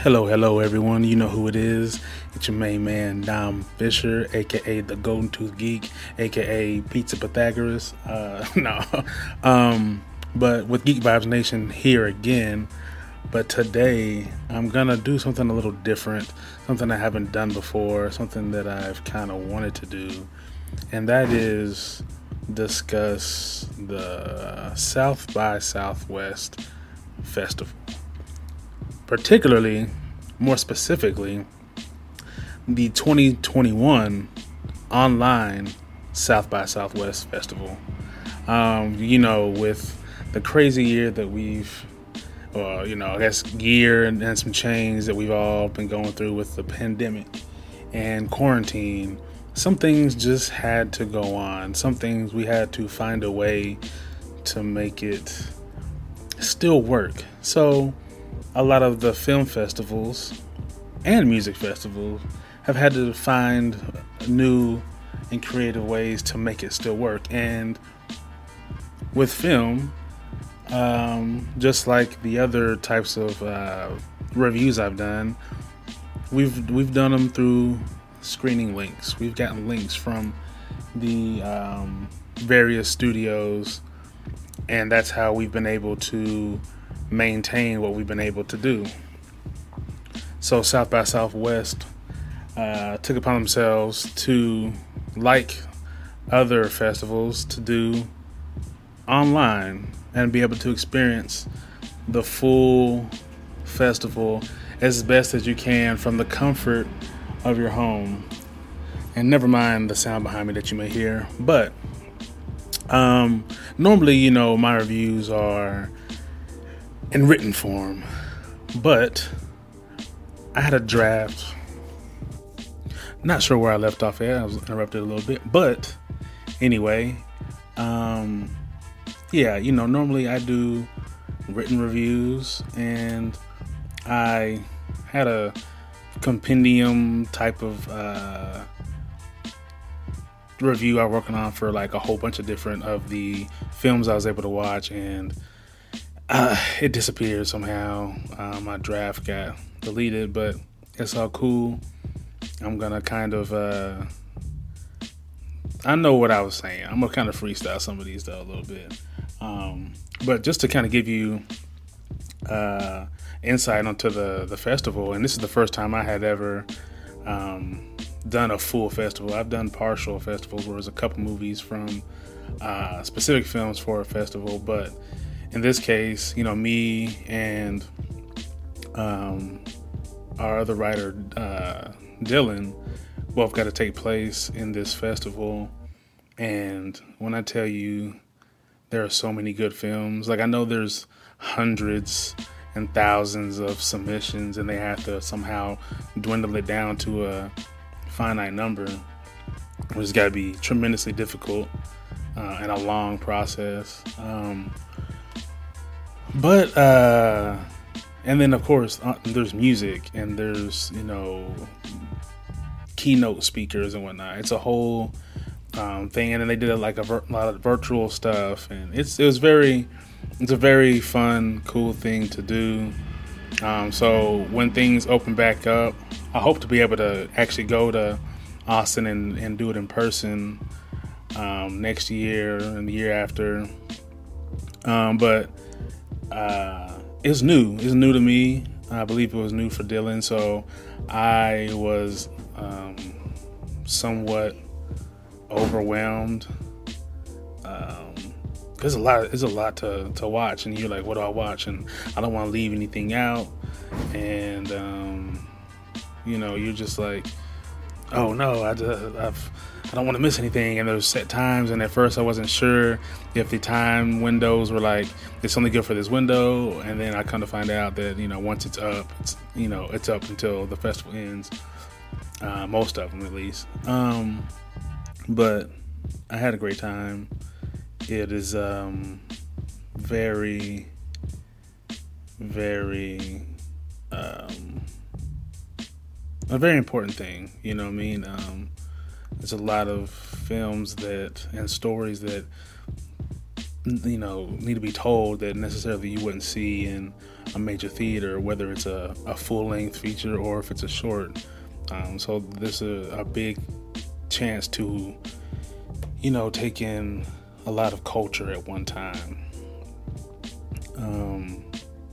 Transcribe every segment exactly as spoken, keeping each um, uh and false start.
Hello, hello, everyone. You know who it is. It's your main man, Dom Fisher, aka the Golden Tooth Geek, aka Pizza Pythagoras. Uh, no, um, but with Geek Vibes Nation here again. But today I'm gonna do something a little different, something I haven't done before, something that I've kind of wanted to do, and that is discuss the South by Southwest Festival. Particularly, more specifically, the twenty twenty-one online South by Southwest Festival. Um, you know, with the crazy year that we've, uh, you know, I guess year and, and some change that we've all been going through with the pandemic and quarantine, some things just had to go on. Some things we had to find a way to make it still work. So, a lot of the film festivals and music festivals have had to find new and creative ways to make it still work. And with film, um, just like the other types of uh, reviews I've done, we've we've done them through screening links. We've gotten links from the um, various studios, and that's how we've been able to maintain what we've been able to do. So South by Southwest uh, took upon themselves to, like other festivals, to do online and be able to experience the full festival as best as you can from the comfort of your home. And never mind the sound behind me that you may hear. But um, normally, you know, my reviews are in written form, but I had a draft. Not sure where I left off at. I was interrupted a little bit, but anyway, um, yeah, you know, normally I do written reviews, and I had a compendium type of uh, review I was working on for like a whole bunch of different of the films I was able to watch, and Uh, it disappeared somehow. Uh, my draft got deleted, but it's all cool. I'm gonna kind of, uh, I know what I was saying. I'm gonna kind of freestyle some of these though a little bit. Um, but just to kind of give you uh, insight onto the, the festival, and this is the first time I had ever um, done a full festival. I've done partial festivals where there's a couple movies from uh, specific films for a festival, but in this case, you know, me and um, our other writer, uh, Dylan, both got to take place in this festival. And when I tell you there are so many good films, like I know there's hundreds and thousands of submissions and they have to somehow dwindle it down to a finite number, which has got to be tremendously difficult uh, and a long process. Um, But, uh, and then of course, uh, there's music and there's, you know, keynote speakers and whatnot. It's a whole um, thing. And then they did like a, vir- a lot of virtual stuff, and it's, it was very, it's a very fun, cool thing to do. Um, so when things open back up, I hope to be able to actually go to Austin and, and do it in person um, next year and the year after. Um, but Uh, it's new. It's new to me. I believe it was new for Dylan. So I was um, somewhat overwhelmed. Um, there's a lot. There's a lot to, to watch, and you're like, "What do I watch?" And I don't want to leave anything out. And um, you know, you're just like, "Oh no, I just, I've." I don't want to miss anything, and there's set times, and at first I wasn't sure if the time windows were like, it's only good for this window, and then I come to find out that, you know, once it's up, it's, you know, it's up until the festival ends, uh, most of them at least, um, but I had a great time. It is um, very, very, um, a very important thing, you know what I mean? Um, There's a lot of films that and stories that you know, need to be told that necessarily you wouldn't see in a major theater, whether it's a, a full-length feature or if it's a short. Um, so this is a, a big chance to, you know, take in a lot of culture at one time. Um,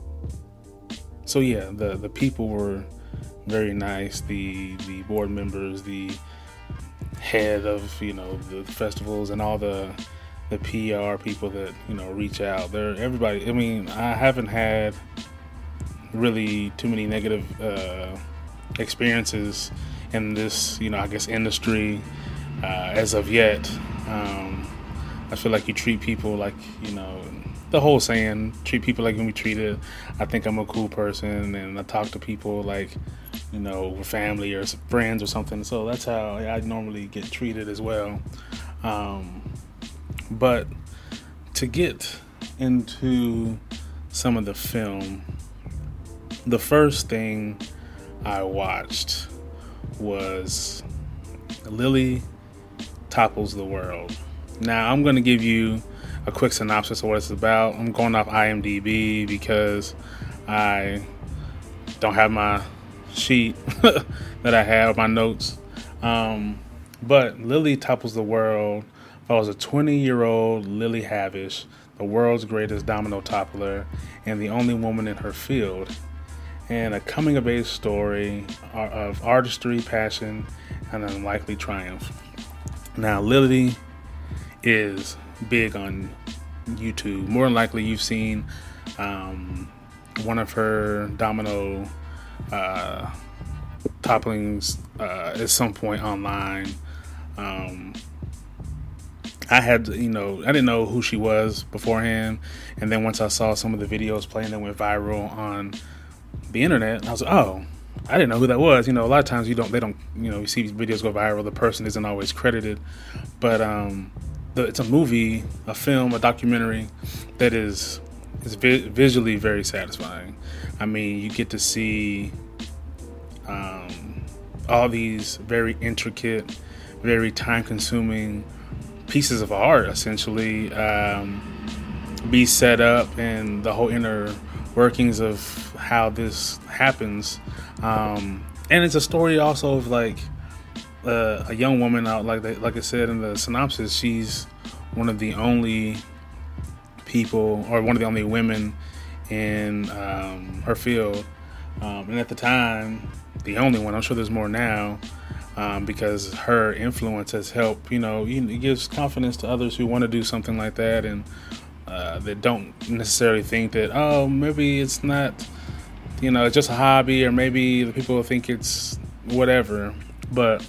so yeah, the, the people were very nice. The, the board members, the head of, you know, the festivals, and all the the P R people that, you know, reach out. They're everybody. I mean, I haven't had really too many negative uh, experiences in this, you know, I guess industry uh, as of yet. Um, I feel like you treat people like, you know, the whole saying, treat people like you be treated. I think I'm a cool person, and I talk to people like, you know, family or friends or something. So that's how I normally get treated as well. Um, but to get into some of the film, the first thing I watched was Lily Topples the World. Now, I'm going to give you a quick synopsis of what it's about. I'm going off IMDb because I don't have my sheet that I have, my notes. Um, but Lily Topples the World follows a twenty-year-old Lily Havish, the world's greatest domino toppler and the only woman in her field, and a coming-of-age story of artistry, passion, and unlikely triumph. Now, Lily is big on YouTube. More than likely, you've seen um, one of her domino uh, topplings uh, at some point online. Um, I had, you know, I didn't know who she was beforehand, and then once I saw some of the videos playing that went viral on the internet, I was like, oh, I didn't know who that was. You know, a lot of times you don't, they don't, you know, you see these videos go viral, the person isn't always credited, but um, the, it's a movie, a film, a documentary that is is vi- visually very satisfying. I mean, you get to see um, all these very intricate, very time-consuming pieces of art, essentially, um, be set up, and the whole inner workings of how this happens. Um, and it's a story also of like uh, a young woman out, like they, like I said in the synopsis, she's one of the only people, or one of the only women in um, her field. Um, and at the time, the only one. I'm sure there's more now. Um, because her influence has helped, you know, it gives confidence to others who want to do something like that, and uh, that don't necessarily think that, oh, maybe it's not, you know, it's just a hobby, or maybe the people think it's whatever. But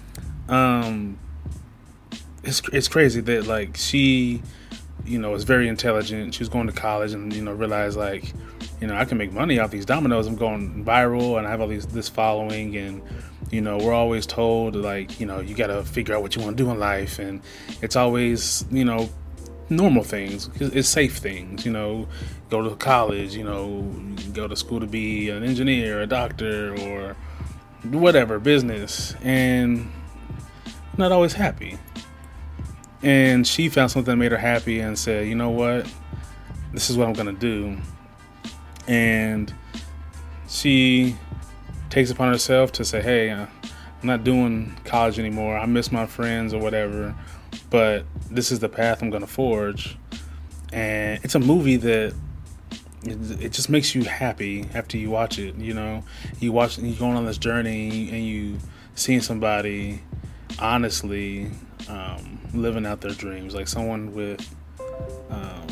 um, it's it's crazy that, like, she, you know, is very intelligent. She was going to college and, you know, realized, like, you know, I can make money off these dominoes. I'm going viral and I have all these this following, and you know, we're always told, like, you know, you got to figure out what you want to do in life. And it's always, you know, normal things. It's safe things, you know, go to college, you know, go to school to be an engineer, a doctor, or whatever, business. And not always happy. And she found something that made her happy and said, you know what, this is what I'm going to do. And she takes upon herself to say, hey, uh, I'm not doing college anymore. I miss my friends or whatever, but this is the path I'm going to forge. And it's a movie that it, it just makes you happy after you watch it. You know, you watch, you going on this journey, and you seeing somebody honestly um, living out their dreams, like someone with um,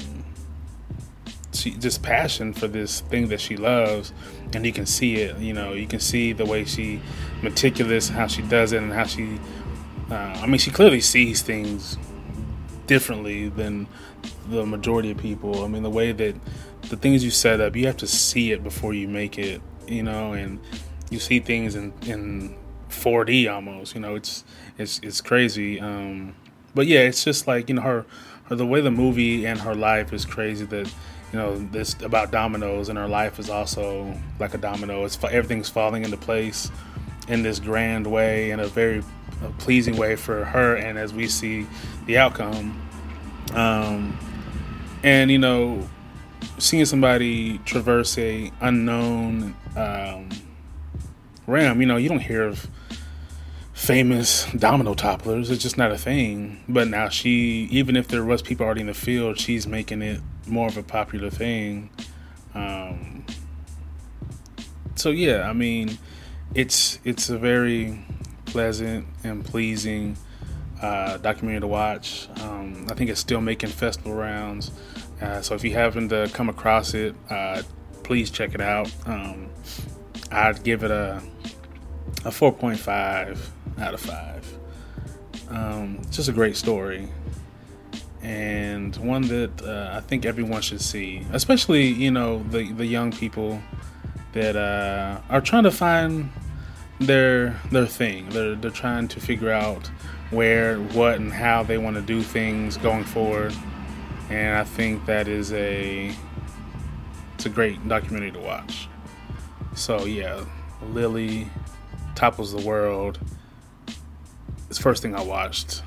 she just passion for this thing that she loves, and you can see it. You know, you can see the way she meticulous, how she does it, and how she. Uh, I mean, she clearly sees things differently than the majority of people. I mean, the way that the things you set up, you have to see it before you make it. You know, and you see things in in four D almost. You know, it's it's it's crazy. Um, but yeah, it's just like, you know, her, her the way the movie and her life is crazy. That, you know, this about dominoes, and her life is also like a domino. It's everything's falling into place in this grand way, in a very a pleasing way for her, and as we see the outcome, um, And you know, seeing somebody traverse a unknown um, realm, you know, you don't hear of famous domino topplers. It's just not a thing. But now she, even if there was people already in the field, she's making it more of a popular thing. Um, so yeah, I mean, it's it's a very pleasant and pleasing uh, documentary to watch. Um, I think it's still making festival rounds. Uh, so if you happen to come across it, uh, please check it out. Um, I'd give it a a four point five out of five. Um, just a great story, and one that uh, I think everyone should see, especially you know the the young people that uh, are trying to find their their thing. They're they're trying to figure out where, what, and how they want to do things going forward. And I think that is a it's a great documentary to watch. So yeah, Lily Topples the World. It's the first thing I watched.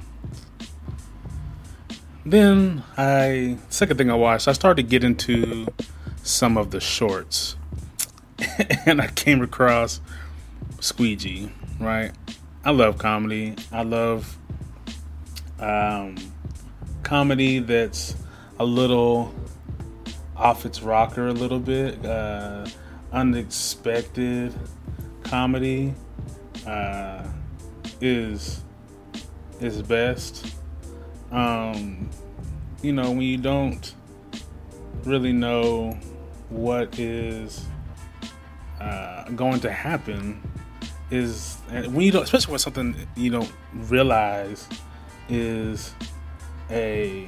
Then I second thing I watched, I started to get into some of the shorts. And I came across Squeegee, right? I love comedy. I love um, comedy that's a little off its rocker a little bit, uh, unexpected comedy uh, is is best. Um, you know, when you don't really know what is uh, going to happen, is and when you don't, especially when something you don't realize is a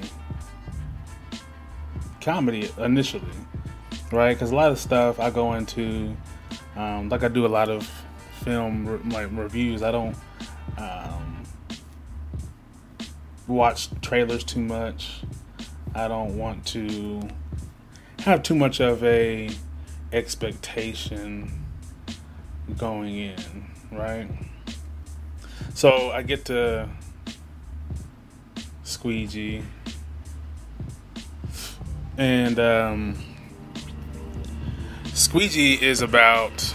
comedy initially, right? Because a lot of stuff I go into, um, like I do a lot of film re- like reviews. I don't um, watch trailers too much. I don't want to have too much of a expectation going in, right? So I get to Squeegee, and um, Squeegee is about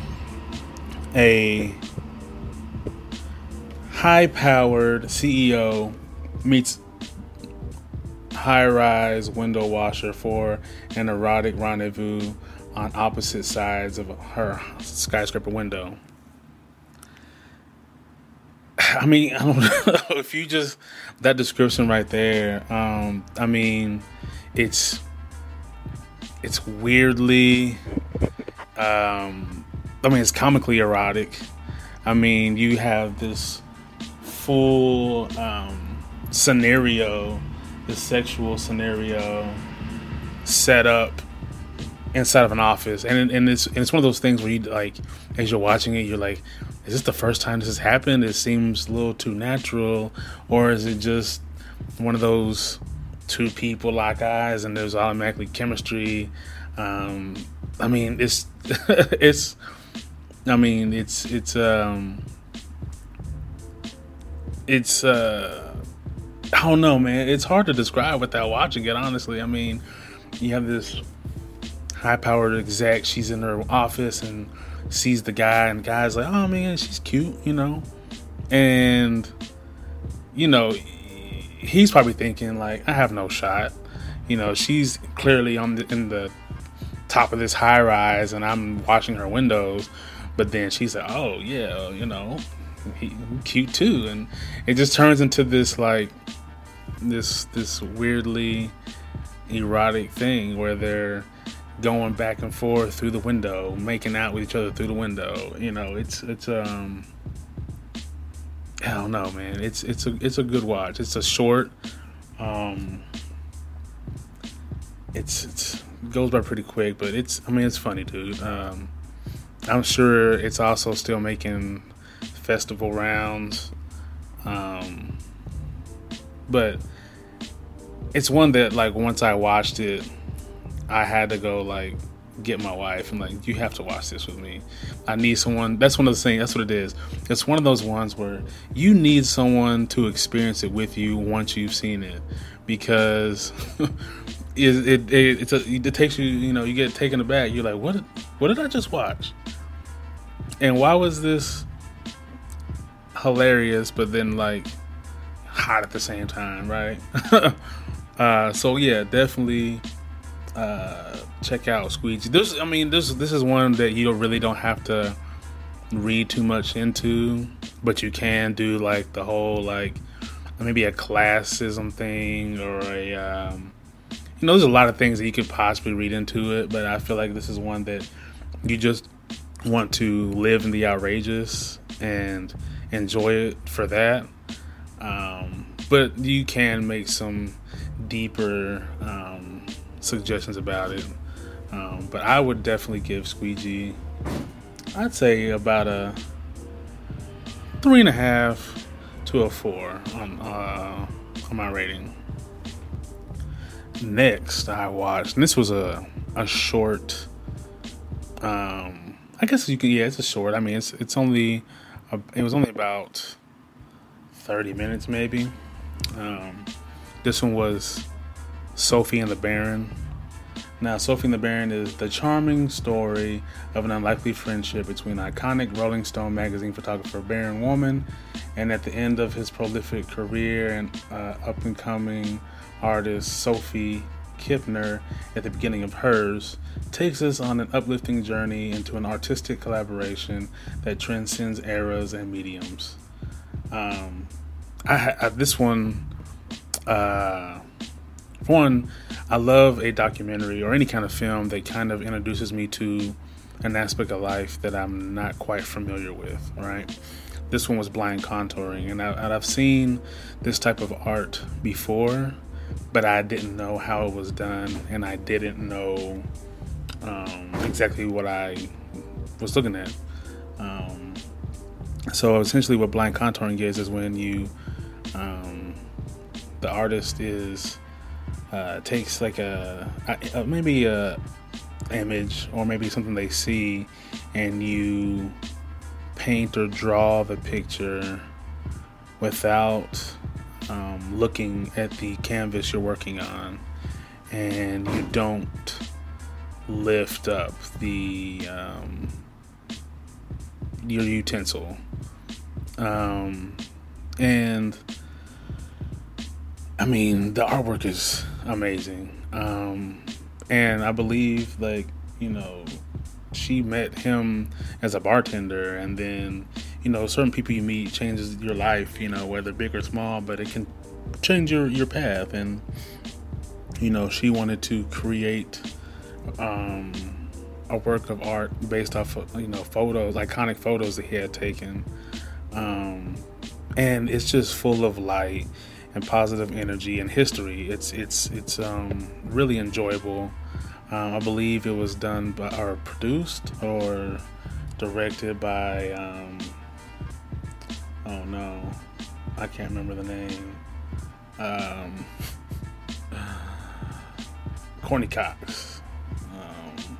a high-powered C E O meets high-rise window washer for an erotic rendezvous on opposite sides of her skyscraper window. I mean, I don't know if you just that description right there. Um, I mean, it's it's weirdly. Um, I mean, it's comically erotic. I mean, you have this full um, scenario, this sexual scenario set up inside of an office, and and it's and it's one of those things where you like, as you're watching it, you're like, is this the first time this has happened? It seems a little too natural, or is it just one of those two people lock eyes and there's automatically chemistry? Um, I mean, it's it's. I mean, it's it's um, it's uh, I don't know, man. It's hard to describe without watching it. Honestly, I mean, you have this high-powered exec. She's in her office and sees the guy, and the guy's like, "Oh man, she's cute," you know, and you know, he's probably thinking like, "I have no shot," you know. She's clearly on the, in the top of this high-rise, and I'm washing her windows. But then she's like, "Oh yeah, you know, he cute too," and it just turns into this like this this weirdly erotic thing where they're going back and forth through the window, making out with each other through the window. You know, it's it's um, I don't know, man. It's it's a it's a good watch. It's a short. Um, it's it's it goes by pretty quick, but it's I mean it's funny, dude. Um. I'm sure it's also still making festival rounds. Um, but it's one that, like, once I watched it, I had to go, like, get my wife. I'm like, you have to watch this with me. I need someone. That's one of the things. That's what it is. It's one of those ones where you need someone to experience it with you once you've seen it. Because It it, it it's a, it takes you, you know, you get taken aback. You're like, what? What did I just watch? And why was this hilarious, but then like hot at the same time, right? uh, so yeah, definitely uh, check out Squeegee. This, I mean, this this is one that you really don't have to read too much into, but you can do like the whole like maybe a classism thing or a um, you know, there's a lot of things that you could possibly read into it, but I feel like this is one that you just want to live in the outrageous and enjoy it for that. Um, but you can make some deeper um, suggestions about it. Um, but I would definitely give Squeegee, I'd say about a three and a half to a four on uh, on my rating. Next, I watched, and this was a a short. Um, I guess you could, yeah, it's a short. I mean, it's it's only, a, it was only about thirty minutes, maybe. Um, this one was Sophie and the Baron. Now, Sophie and the Baron is the charming story of an unlikely friendship between iconic Rolling Stone magazine photographer Baron Woman, and at the end of his prolific career and uh, up-and-coming artist Sophie Kipner at the beginning of hers, takes us on an uplifting journey into an artistic collaboration that transcends eras and mediums. Um, I, I this one, uh, one, I love a documentary or any kind of film that kind of introduces me to an aspect of life that I'm not quite familiar with, right? This one was blind contouring, and, I, and I've seen this type of art before, but I didn't know how it was done, and I didn't know um, exactly what I was looking at. Um, so essentially what blind contouring is, is when you, um, the artist is, uh, takes like a, a, maybe a image or maybe something they see, and you paint or draw the picture without um, looking at the canvas you're working on, and you don't lift up the um, your utensil, um, and I mean the artwork is amazing, um, and I believe, like, you know, she met him as a bartender, and then, you know, certain people you meet changes your life, you know, whether big or small, but it can change your, your path. And, you know, she wanted to create um, a work of art based off of, you know, photos, iconic photos that he had taken. Um, and it's just full of light and positive energy and history. It's, it's, it's um, really enjoyable. Um, I believe it was done by, or produced or directed by, um, oh no, I can't remember the name. Um, Courtney Cox. Um,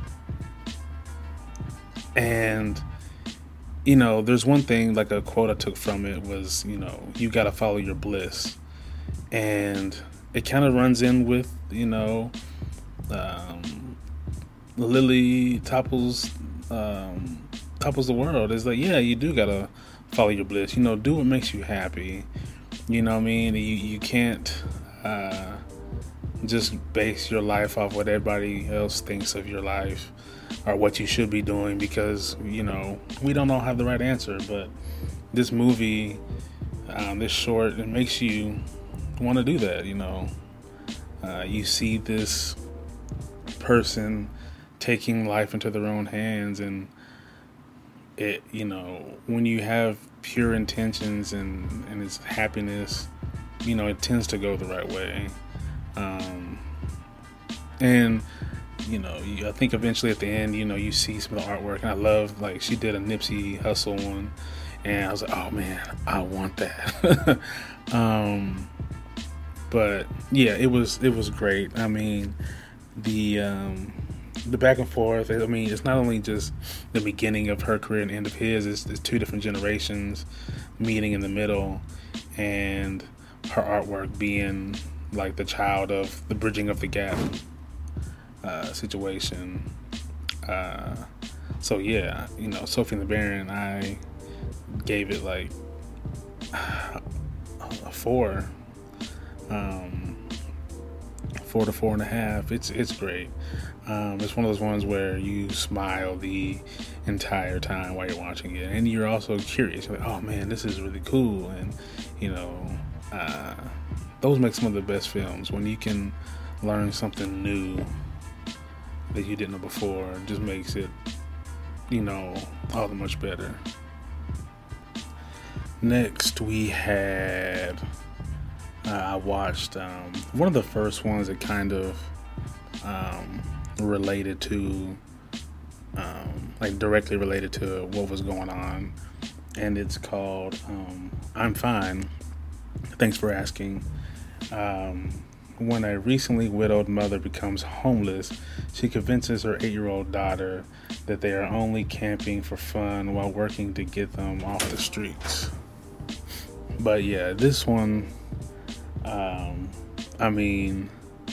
and, you know, there's one thing, like a quote I took from it was, you know, you got to follow your bliss. And it kind of runs in with, you know, Um, Lily topples um, topples the world. It's like, yeah, you do gotta follow your bliss. You know, do what makes you happy. You know what I mean? You you can't uh, just base your life off what everybody else thinks of your life or what you should be doing, because, you know, we don't all have the right answer. But this movie, um, this short, it makes you want to do that. You know, uh, you see this person taking life into their own hands, and it, you know, when you have pure intentions and and it's happiness, you know, it tends to go the right way. Um, and you know, you, I think eventually at the end, you know, you see some of the artwork, and I love, like, she did a Nipsey Hussle one, and I was like, oh man, I want that. um, but yeah, it was it was great. I mean, the um, the back and forth. I mean, it's not only just the beginning of her career and end of his. It's, it's two different generations meeting in the middle, and her artwork being like the child of the bridging of the gap uh, situation. Uh, so yeah, you know, Sophie and the Baron, I gave it like a four, um, four to four and a half. It's it's great. Um, it's one of those ones where you smile the entire time while you're watching it, and you're also curious. You're like, oh man, this is really cool, and you know, uh, those make some of the best films when you can learn something new that you didn't know before. It just makes it, you know, all the much better. Next, we had uh, I watched um, one of the first ones that kind of um, related to, um, like directly related to what was going on, and it's called um, I'm Fine. Thanks for asking. Um, when a recently widowed mother becomes homeless, she convinces her eight-year-old daughter that they are only camping for fun while working to get them off the streets. But yeah, this one, um, I mean,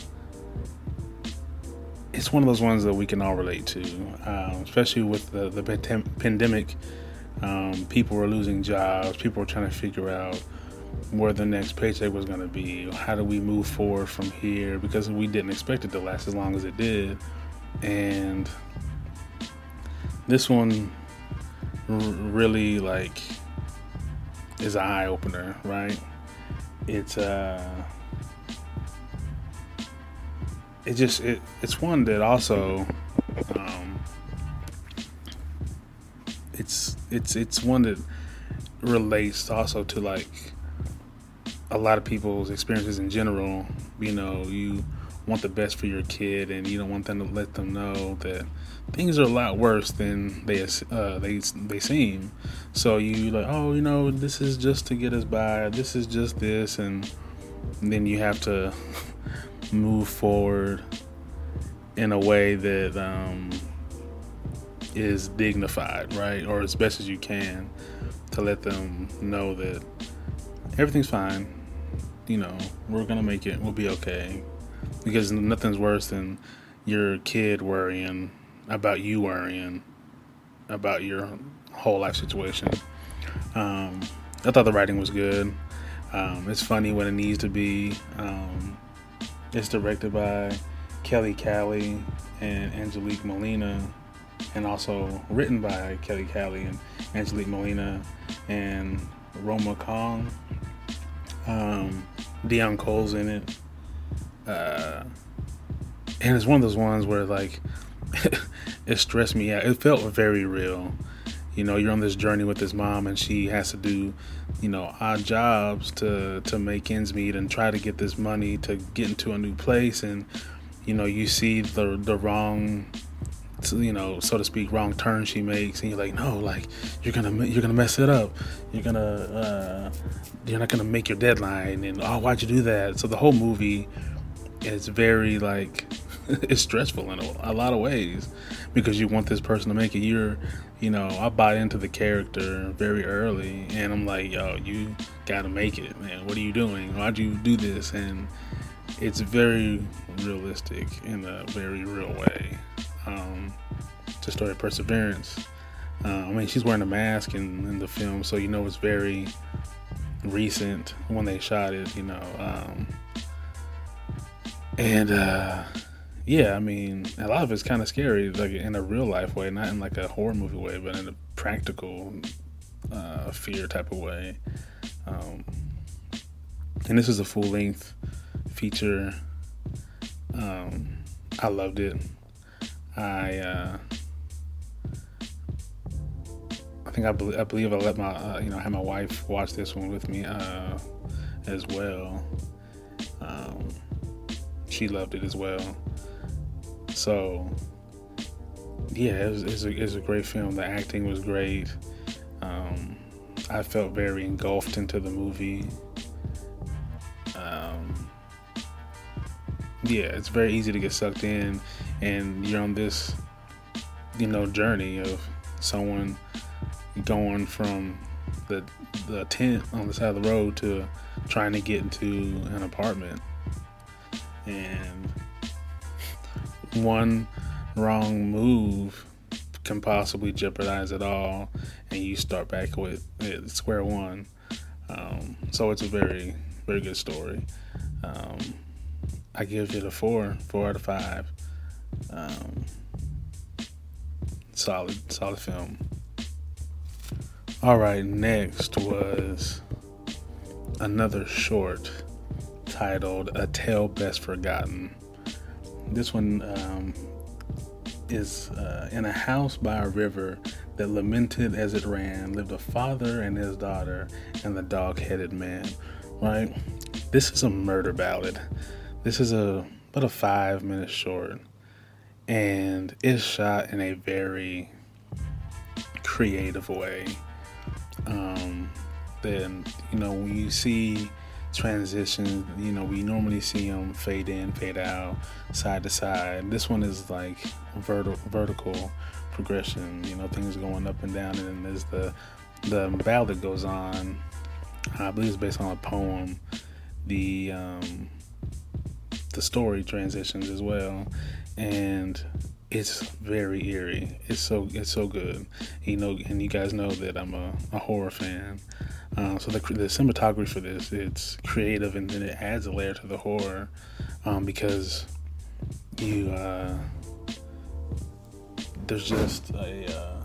it's one of those ones that we can all relate to, um, especially with the, the pandemic. Um, people were losing jobs. People were trying to figure out where the next paycheck was going to be. How do we move forward from here? Because we didn't expect it to last as long as it did. And this one r- really like is an eye opener, right? It's uh, it just it it's one that also um, it's it's it's one that relates also to like a lot of people's experiences in general. You know, you want the best for your kid, and you don't want them to let them know that things are a lot worse than they uh, they they seem. So you like, oh, you know, this is just to get us by. This is just this, and, and then you have to move forward in a way that um, is dignified, right, or as best as you can, to let them know that everything's fine. You know, we're gonna make it. We'll be okay. Because nothing's worse than your kid worrying about you worrying about your whole life situation. Um, I thought the writing was good. Um, it's funny when it needs to be. Um, it's directed by Kelly Callie and Angelique Molina, and also written by Kelly Callie and Angelique Molina and Roma Kong. Um, Dion Cole's in it. Uh, and it's one of those ones where like it stressed me out. It felt very real. You know, you're on this journey with this mom, and she has to do, you know, odd jobs to to make ends meet and try to get this money to get into a new place. And you know, you see the the wrong, you know, so to speak, wrong turn she makes, and you're like, no, like you're gonna you're gonna mess it up. You're gonna uh, you're not gonna make your deadline, and oh, why'd you do that? So the whole movie is very like it's stressful in a, a lot of ways, because you want this person to make it. You're, you know, I buy into the character very early, and I'm like, yo, you gotta make it, man. What are you doing? Why'd you do this? And it's very realistic in a very real way. Um, it's a story of perseverance. Uh, I mean, she's wearing a mask in, in the film, so you know it's very recent when they shot it, you know. Um, and uh, yeah, I mean, a lot of it's kind of scary, like in a real life way, not in like a horror movie way, but in a practical uh, fear type of way. Um, and this is a full length feature. Um, I loved it. I uh, I think I, be- I believe I let my uh, you know had my wife watch this one with me uh, as well. Um, she loved it as well. So yeah, it was, it was, a, it was a great film. The acting was great. Um, I felt very engulfed into the movie. Um, yeah, it's very easy to get sucked in, and you're on this, you know, journey of someone going from the the tent on the side of the road to trying to get into an apartment. and one wrong move can possibly jeopardize it all, and you start back with at square one. Um, so it's a very, very good story. Um, I give it a four, four out of five. Um, solid, solid film. All right, next was another short titled "A Tale Best Forgotten." This one um, is uh, in a house by a river that lamented as it ran, lived a father and his daughter and the dog-headed man. Right? This is a murder ballad. This is a about a five-minute short, and it's shot in a very creative way. Um, then you know when you see transitions, you know we normally see them fade in, fade out, side to side. This one is like vertical, vertical progression. You know things going up and down, and then there's the the ballad goes on. I believe it's based on a poem. The um, the story transitions as well, and it's very eerie. It's so it's so good. You know, and you guys know that I'm a, a horror fan. Uh, so the the cinematography for this, it's creative, and then it adds a layer to the horror um, because you uh, there's just a uh,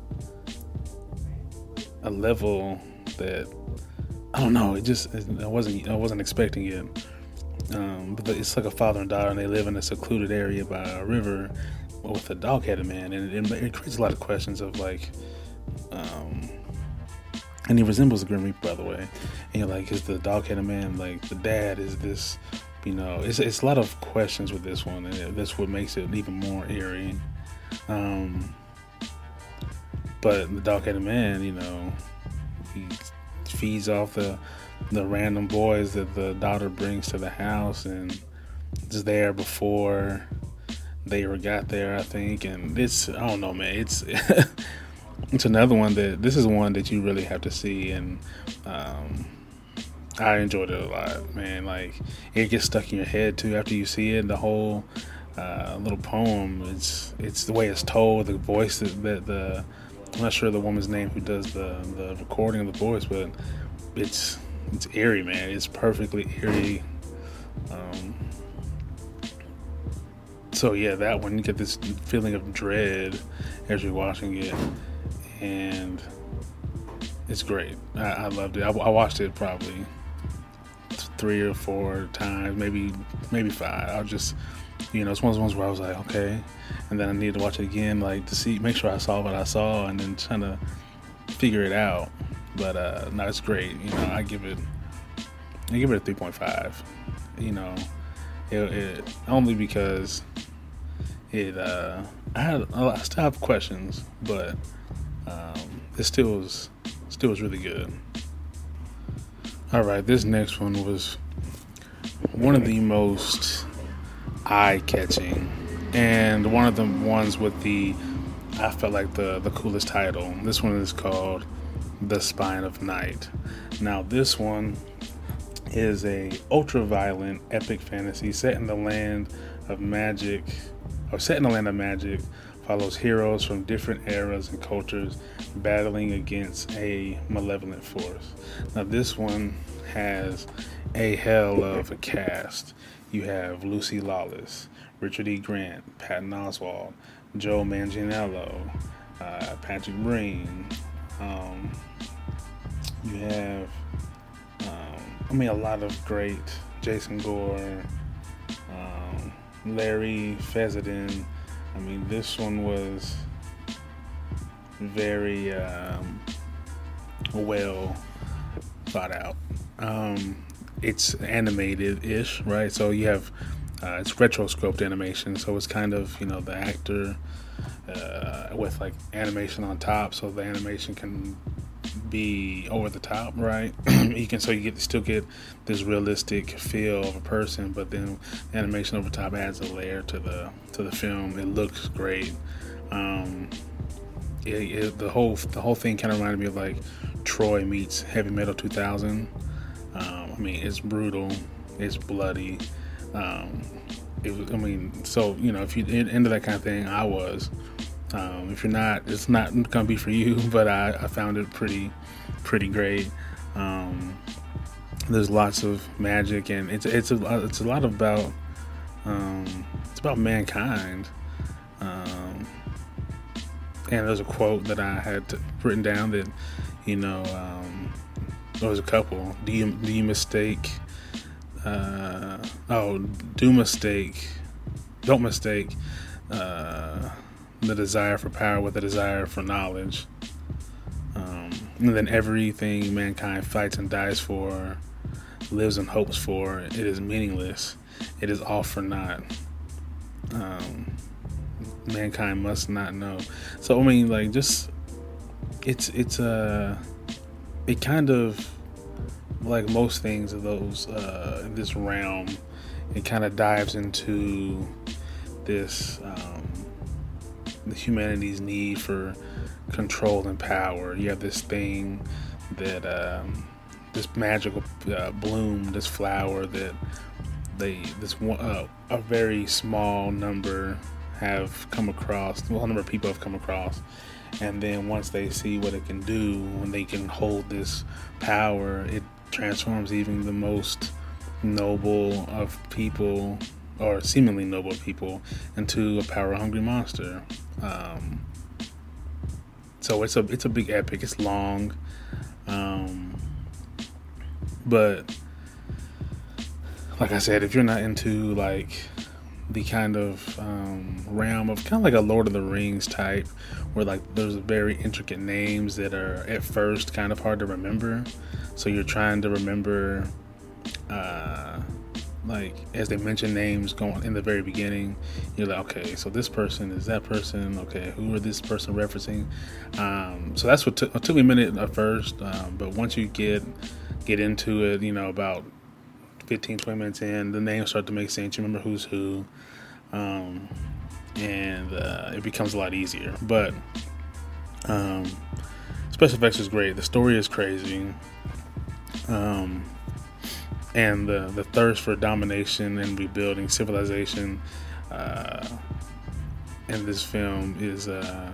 a level that I don't know. It just I wasn't I wasn't expecting it. Um, but it's like a father and daughter, and they live in a secluded area by a river with a dog-headed man, and it, it creates a lot of questions of like, um, and he resembles the Grim Reaper, by the way. And you're like, is the dog-headed man like the dad? Is this, you know, it's it's a lot of questions with this one, and it, that's what makes it even more eerie. Um, but the dog-headed man, you know, he feeds off the the random boys that the daughter brings to the house, and is there before they ever got there, I think. And it's I don't know, man. It's it's another one that this is one that you really have to see, and um, I enjoyed it a lot, man. Like it gets stuck in your head too after you see it. The whole uh, little poem. It's it's the way it's told, the voice that, that the I'm not sure the woman's name who does the the recording of the voice, but it's it's eerie, man. It's perfectly eerie. Um, so yeah, that one, you get this feeling of dread as you're watching it, and it's great. I, I loved it. I, I watched it probably three or four times, maybe maybe five. I was just, you know, it's one of those ones where I was like, okay, and then I needed to watch it again, like to see, make sure I saw what I saw, and then trying to figure it out. But uh, no, it's great. You know, I give it, I give it a three point five. You know, it, it only because it. Uh, I had, I still have questions, but um, it still was, still was really good. All right, this next one was one of the most eye-catching, and one of the ones with the, I felt like the the coolest title. This one is called The Spine of Night. Now this one is a ultra-violent epic fantasy set in the land of magic, or set in the land of magic, follows heroes from different eras and cultures battling against a malevolent force. Now this one has a hell of a cast. You have Lucy Lawless, Richard E. Grant, Patton Oswalt, Joe Manganiello, uh, Patrick Breen. Um, you have, um, I mean, a lot of great, Jason Gore, um, Larry Fessenden. I mean, this one was very um, well thought out. Um, it's animated-ish, right? So you have, uh, it's retroscoped animation, so it's kind of, you know, the actor uh, with like animation on top, so the animation can be over the top, right? You can, so you get still get this realistic feel of a person, but then the animation over top adds a layer to the to the film. It looks great. Um, it, it, the whole the whole thing kind of reminded me of like Troy meets Heavy Metal two thousand. Um, I mean, it's brutal, it's bloody, Um, it was, I mean, so you know, if you're into that kind of thing, I was. Um, if you're not, it's not gonna be for you. But I, I found it pretty, pretty great. Um, there's lots of magic, and it's it's a it's a lot about um, it's about mankind. Um, and there's a quote that I had to, written down that, you know, um, there was a couple. Do you do you mistake? Uh, oh, do mistake? Don't mistake uh, the desire for power with the desire for knowledge. Um, and then everything mankind fights and dies for, lives and hopes for, it is meaningless. It is all for naught. Um, mankind must not know. So I mean, like, just it's it's uh it kind of, like most things of those uh in this realm, it kind of dives into this um the humanity's need for control and power. You have this thing that um this magical uh, bloom, this flower that they this one uh, a very small number have come across, well, a number of people have come across, and then once they see what it can do, when they can hold this power, it transforms even the most noble of people, or seemingly noble people, into a power-hungry monster. Um, so it's a it's a big epic. It's long, um, but like I said, if you're not into like the kind of um, realm of kind of like a Lord of the Rings type, where like there's very intricate names that are at first kind of hard to remember, so you're trying to remember uh, like as they mention names going in the very beginning, you're like, okay, so this person is that person, okay, who are this person referencing? Um, so that's what took, it took me a minute at first, um, but once you get get into it, you know, about fifteen, twenty minutes in, the names start to make sense. You remember who's who, um, and uh, it becomes a lot easier. But um, special effects is great. The story is crazy, um, and the the thirst for domination and rebuilding civilization uh, in this film is uh,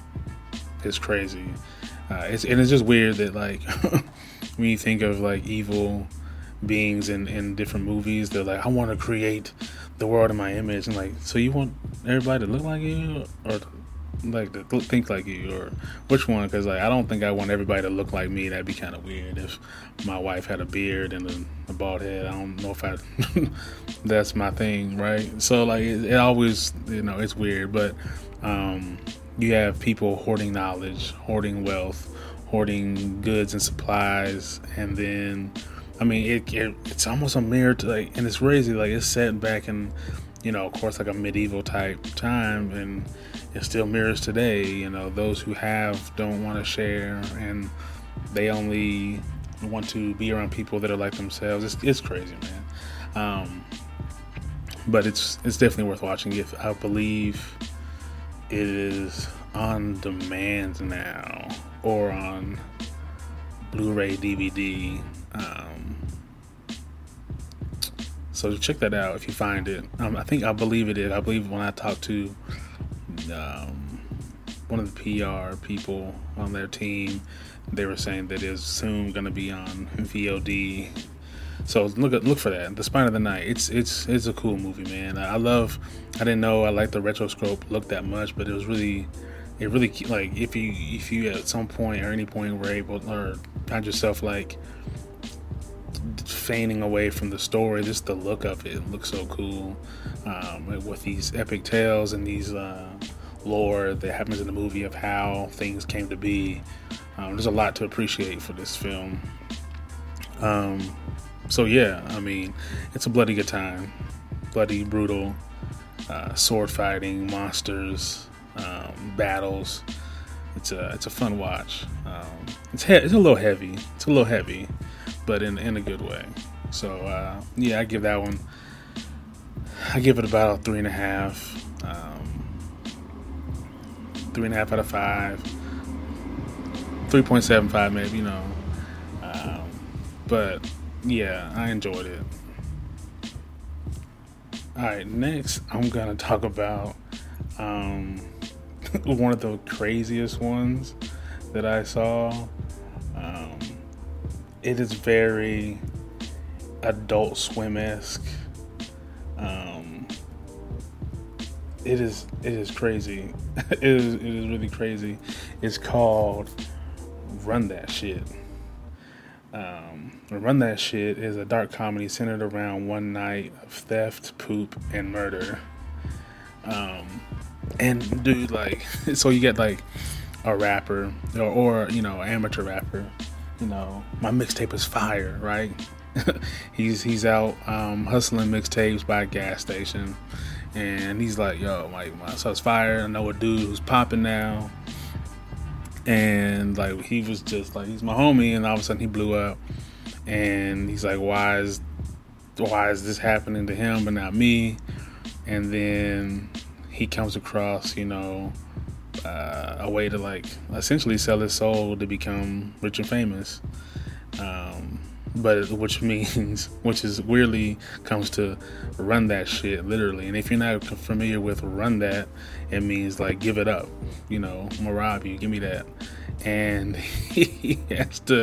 is crazy. Uh, it's and it's just weird that, like, when you think of like evil beings in, in different movies, they're like, I want to create the world in my image, and like, so you want everybody to look like you, or like to think like you, or which one? Because like, I don't think I want everybody to look like me. That'd be kind of weird if my wife had a beard and a, a bald head. I don't know if I that's my thing, right? So like, it, it always, you know, it's weird. But um, you have people hoarding knowledge, hoarding wealth, hoarding goods and supplies, and then I mean, it, it it's almost a mirror to, like, and it's crazy, like, it's set back in, you know, of course, like a medieval type time, and it still mirrors today. You know, those who have don't want to share, and they only want to be around people that are like themselves. It's, it's crazy, man. Um, but it's it's definitely worth watching. If I believe it is on demand now, or on Blu-ray, D V D. Um, so check that out if you find it. Um, I think I believe it is. I believe when I talked to um, one of the P R people on their team, they were saying that it's soon going to be on V O D. So look at, look for that. The Spine of the Night. It's it's it's a cool movie, man. I love. I didn't know I liked the retroscope look that much, but it was really, it really, like, if you if you at some point or any point were able, or find yourself like feigning away from the story, just the look of it, it looks so cool, um, with these epic tales and these uh, lore that happens in the movie of how things came to be. Um, there's a lot to appreciate for this film. Um, so yeah, I mean, it's a bloody good time, bloody, brutal, uh, sword fighting, monsters, um, battles. It's a it's a fun watch. Um, it's he- it's a little heavy. It's a little heavy. But in in a good way. So uh, yeah, I give that one. I give it about a three and a half. Um, three and a half out of five. Three point seven five, maybe. You know. Um, but yeah, I enjoyed it. All right, next I'm gonna talk about um, one of the craziest ones that I saw. Um, it is very Adult Swim-esque. Um, it is it is crazy. it is it is really crazy. It's called Run That Shit. Um, Run That Shit is a dark comedy centered around one night of theft, poop, and murder. Um, and dude, like, so you get like a rapper or, or you know, amateur rapper. You know, my mixtape is fire, right? he's he's out um, hustling mixtapes by a gas station, and he's like, "Yo, like my stuff's fire. I know a dude who's popping now." And like he was just like, he's my homie, and all of a sudden he blew up, and he's like, why is why is this happening to him but not me? And then he comes across, you know, uh, a way to like essentially sell his soul to become rich and famous, um, but which means, which is weirdly comes to run that shit literally. And if you're not familiar with run that, it means like give it up, you know, I'm gonna rob you, give me that. And he has to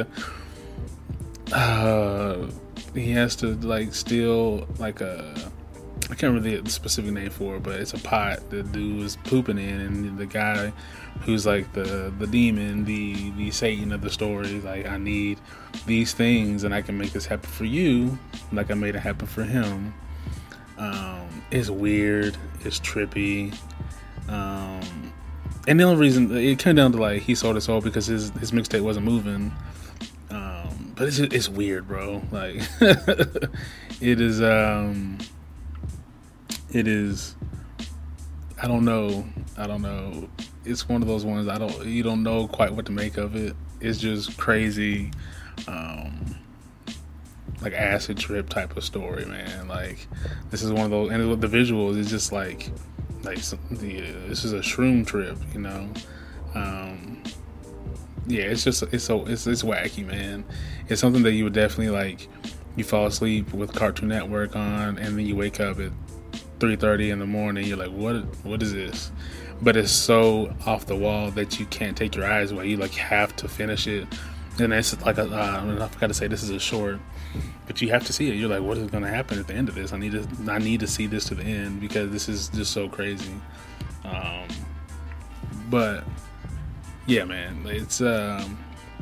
uh he has to like steal like a, I can't remember the specific name for it, but it's a pot the dude was pooping in, and the guy who's like the the demon, the the Satan of the story, like, I need these things and I can make this happen for you like I made it happen for him. Um, it's weird, it's trippy. Um, and the only reason it came down to like he sold his soul because his his mixtape wasn't moving. Um, but it's it's weird, bro. Like it is. Um, it is. I don't know. I don't know. It's one of those ones I don't. You don't know quite what to make of it. It's just crazy. Um, like acid trip type of story, man. Like this is one of those, and the visuals is just like. Like the, uh, this is a shroom trip, you know. Um, yeah, it's just it's so it's it's wacky, man. It's something that you would definitely like. You fall asleep with Cartoon Network on, and then you wake up at three thirty in the morning. You're like, what? What is this? But it's so off the wall that you can't take your eyes away. You like have to finish it. And it's like a, uh, I forgot to say this is a short, but you have to see it. You're like, what is going to happen at the end of this? I need to, I need to see this to the end because this is just so crazy. Um, but yeah, man, it's. Um,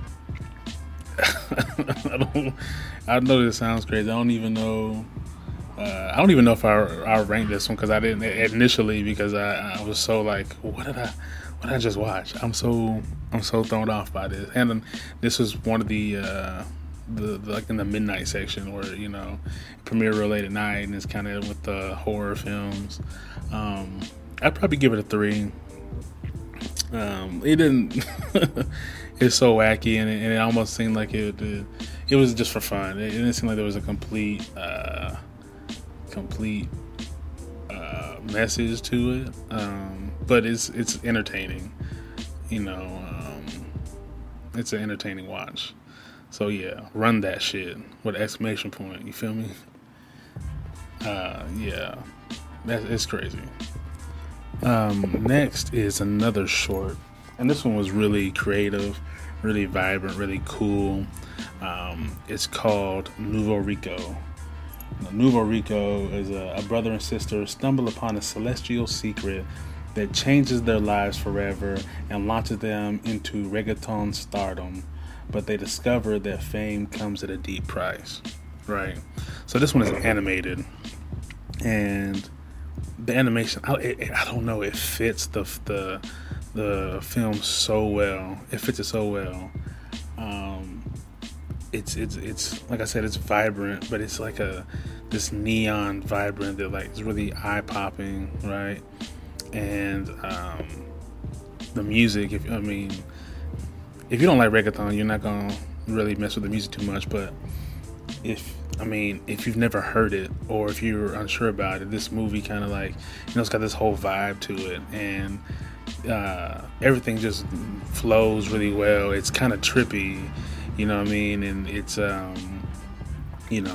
I don't. I know this sounds crazy. I don't even know. Uh, I don't even know if I I ranked this one because I didn't initially because I, I was so like, what did I. What did I just watch? I'm so I'm so thrown off by this, and um, this was one of the, uh, the the like in the midnight section where you know premiere real late at night, and it's kind of with the horror films. Um, I'd probably give it a three. Um, it didn't. It's so wacky, and it, and it almost seemed like it. It, it was just for fun. It, it didn't seem like there was a complete uh, complete. message to it, um, but it's it's entertaining, you know. Um, it's an entertaining watch. So yeah, run that shit with an exclamation point. You feel me? Uh, yeah, that it's crazy. Um, next is another short, and this one was really creative, really vibrant, really cool. Um, it's called Nuevo Rico. Nuevo Rico is a, a brother and sister stumble upon a celestial secret that changes their lives forever and launches them into reggaeton stardom, but they discover that fame comes at a deep price. Right? So this one is animated, and the animation, I, it, I don't know, it fits the the the film so well. It fits it so well. Um, It's it's it's like I said, it's vibrant, but it's like a this neon vibrant that like is really eye popping, right? And um, the music, if I mean, if you don't like reggaeton, you're not gonna really mess with the music too much. But if I mean, if you've never heard it or if you're unsure about it, this movie kind of like you know it's got this whole vibe to it, and uh, everything just flows really well. It's kind of trippy. You know what I mean? And it's, um, you know,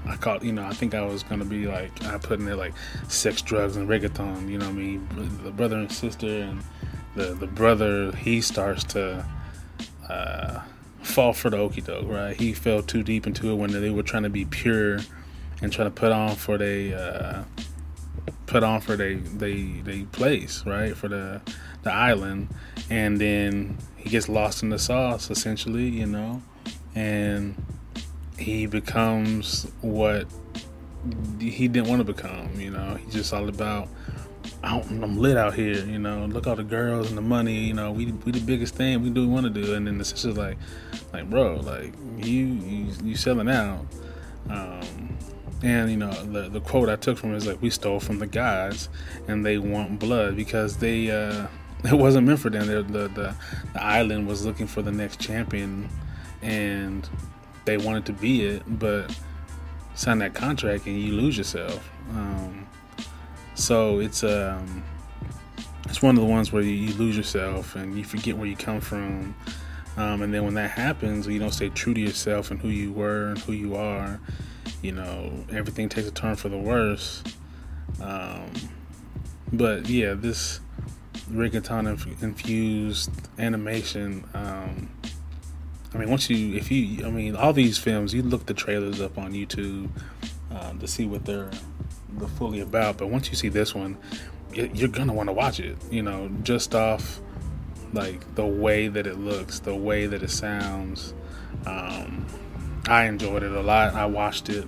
I caught, you know, I think I was gonna be like, I put in there like sex, drugs, and reggaeton. You know what I mean? The brother and sister, and the the brother, he starts to uh, fall for the okie doke, right? He fell too deep into it when they were trying to be pure and trying to put on for they uh, put on for they they they place, right, for the the island, and then he gets lost in the sauce, essentially, you know, and he becomes what he didn't want to become, you know. He's just all about, I'm lit out here, you know. Look all the girls and the money, you know. We we the biggest thing. We do what we want to do, and then the sister's like, like bro, like you you, you selling out. Um, and you know the the quote I took from it is like, we stole from the gods, and they want blood because they uh, it wasn't meant for them. The, the the the island was looking for the next champion, and they wanted to be it, but sign that contract and you lose yourself. Um, so it's um, it's one of the ones where you, you lose yourself and you forget where you come from. Um, and then when that happens, you don't stay true to yourself and who you were and who you are, you know, everything takes a turn for the worse. Um, but yeah, this reggaeton inf- infused animation, um, I mean, once you, if you, I mean, all these films, you look the trailers up on YouTube um, to see what they're, they're fully about. But once you see this one, you're gonna want to watch it. You know, just off like the way that it looks, the way that it sounds. Um, I enjoyed it a lot. I watched it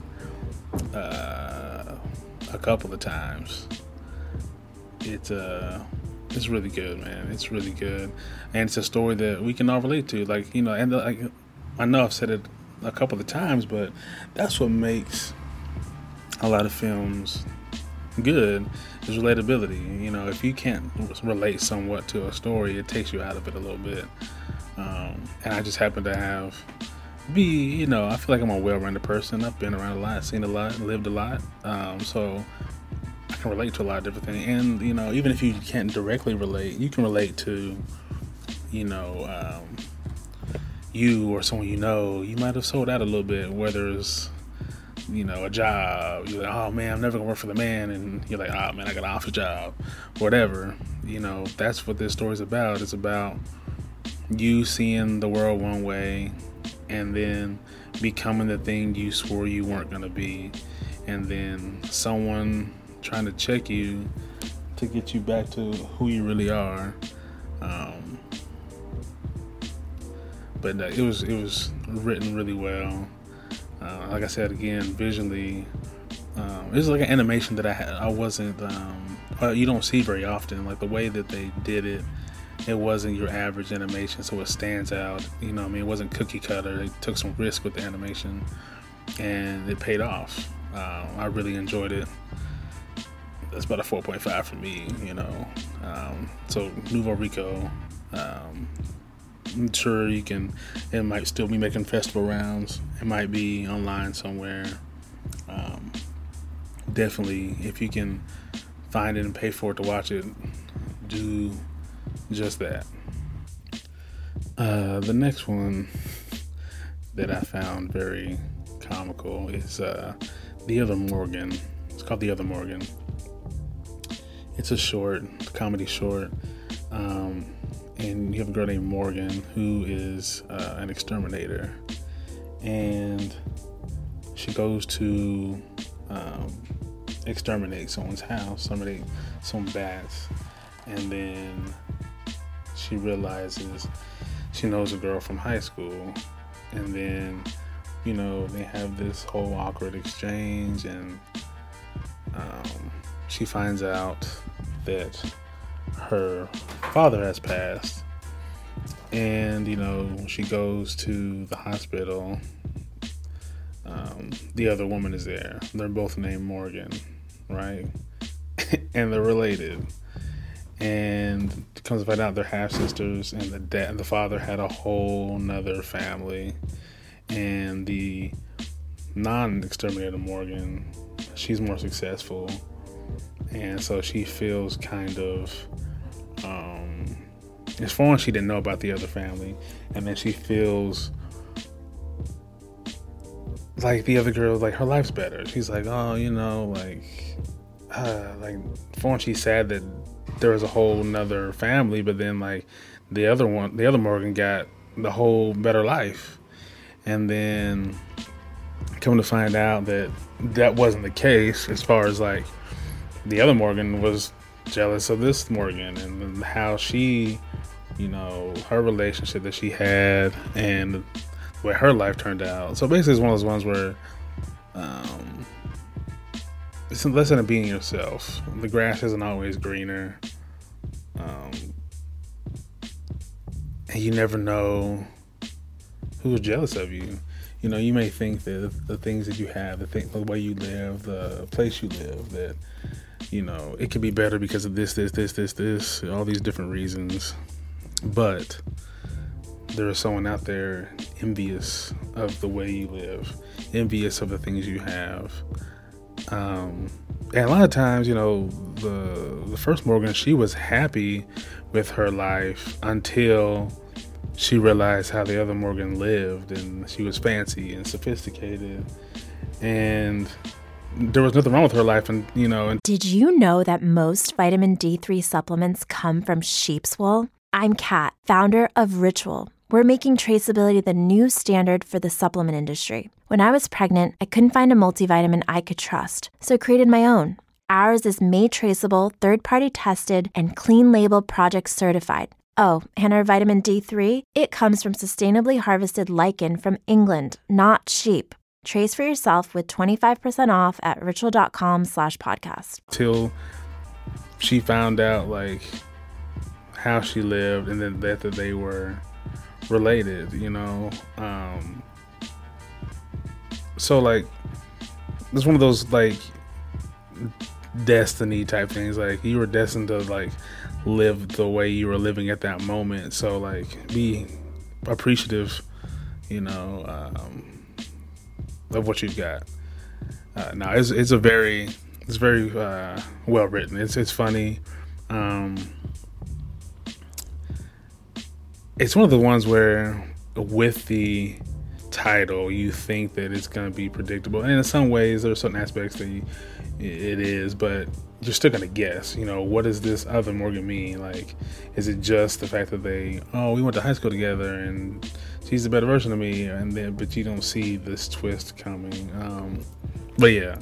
uh, a couple of times. It's uh. It's really good, man. It's really good, and it's a story that we can all relate to. Like, you know, and like, I know I've said it a couple of times, but that's what makes a lot of films good, is relatability. You know, if you can't relate somewhat to a story, it takes you out of it a little bit. Um, and I just happen to have be, you know, I feel like I'm a well-rounded person. I've been around a lot, seen a lot, lived a lot. Um, so. I can relate to a lot of different things, and you know, even if you can't directly relate, you can relate to, you know, um, you or someone you know. You might have sold out a little bit, whether it's, you know, a job. You're like, oh man, I'm never gonna work for the man, and you're like, oh man, I got an office job, whatever. You know, that's what this story's about. It's about you seeing the world one way, and then becoming the thing you swore you weren't gonna be, and then someone trying to check you to get you back to who you really are. Um, but uh, it was it was written really well. Uh, like I said again, visually, um, it was like an animation that I had, I wasn't um, uh, you don't see very often. Like the way that they did it, it wasn't your average animation, so it stands out. You know, what I mean, it wasn't cookie cutter. They took some risk with the animation, and it paid off. Uh, I really enjoyed it. That's about a four point five for me, you know. Um, so Nuevo Rico, um, I'm sure you can, it might still be making festival rounds. It might be online somewhere. Um, definitely, if you can find it and pay for it to watch it, do just that. Uh, the next one that I found very comical is uh, The Other Morgan. It's called The Other Morgan. It's a short, comedy short, um, and you have a girl named Morgan who is uh, an exterminator, and she goes to um, exterminate someone's house, somebody, some bats, and then she realizes she knows a girl from high school, and then, you know, they have this whole awkward exchange, and um, she finds out that her father has passed, and you know, she goes to the hospital. Um, the other woman is there. They're both named Morgan, right? And they're related. And comes to find out they're half sisters, and the dad and the father had a whole nother family. And the non-exterminator Morgan, she's more successful, and so she feels kind of um as far as she didn't know about the other family, and then she feels like the other girl, like her life's better. She's like, oh, you know, like, uh, like for one, she's sad that there was a whole nother family, but then like the other one, the other Morgan got the whole better life, and then come to find out that that wasn't the case. As far as like the other Morgan was jealous of this Morgan, and then how she, you know, her relationship that she had and the way her life turned out. So basically it's one of those ones where um, it's a lesson of being yourself. The grass isn't always greener. Um, and you never know who's jealous of you. You know, you may think that the things that you have, the, thing, the way you live, the place you live, that, you know, it could be better because of this, this, this, this, this, all these different reasons. But there is someone out there envious of the way you live, envious of the things you have. Um, and a lot of times, you know, the the first Morgan, she was happy with her life until she realized how the other Morgan lived, and she was fancy and sophisticated, and there was nothing wrong with her life. And you know, and did you know that most vitamin D three supplements come from sheep's wool? I'm Kat, founder of Ritual. We're making traceability the new standard for the supplement industry. When I was pregnant, I couldn't find a multivitamin I could trust, so I created my own. Ours is made traceable, third-party tested, and clean label project certified. Oh, and our vitamin D three, it comes from sustainably harvested lichen from England, not sheep. Trace for yourself with twenty-five percent off at ritual.com slash podcast. Till she found out, like, how she lived, and then that, that they were related, you know. Um, so, like, it's one of those, like, destiny type things. Like, you were destined to, like, live the way you were living at that moment. So, like, be appreciative, you know, um, of what you've got. Uh, now, it's it's a very it's very uh, well written. It's it's funny. Um, it's one of the ones where, with the title, you think that it's going to be predictable, and in some ways, there are certain aspects that you, it is, but you're still gonna guess, you know, what does this other Morgan mean? Like, is it just the fact that they, oh, we went to high school together and she's a better version of me, and then, but you don't see this twist coming. Um, but yeah,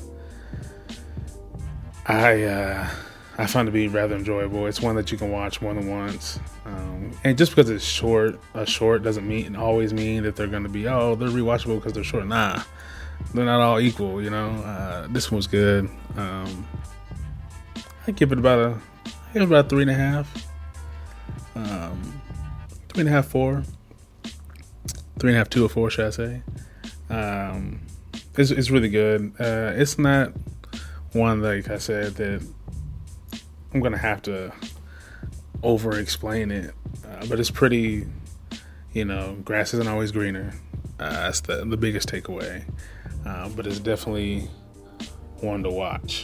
I uh, I found it to be rather enjoyable. It's one that you can watch more than once, um, and just because it's short, a short doesn't mean always mean that they're gonna be, oh, they're rewatchable because they're short. Nah, they're not all equal, you know. Uh, this one was good. Um, I give it about a, I give it about three and a half, um, three and a half, four, three and a half, two or four, should I say? Um, it's it's really good. Uh, it's not one, like I said, that I'm gonna have to over explain it, uh, but it's pretty. You know, grass isn't always greener. Uh, that's the the biggest takeaway. Uh, but it's definitely one to watch.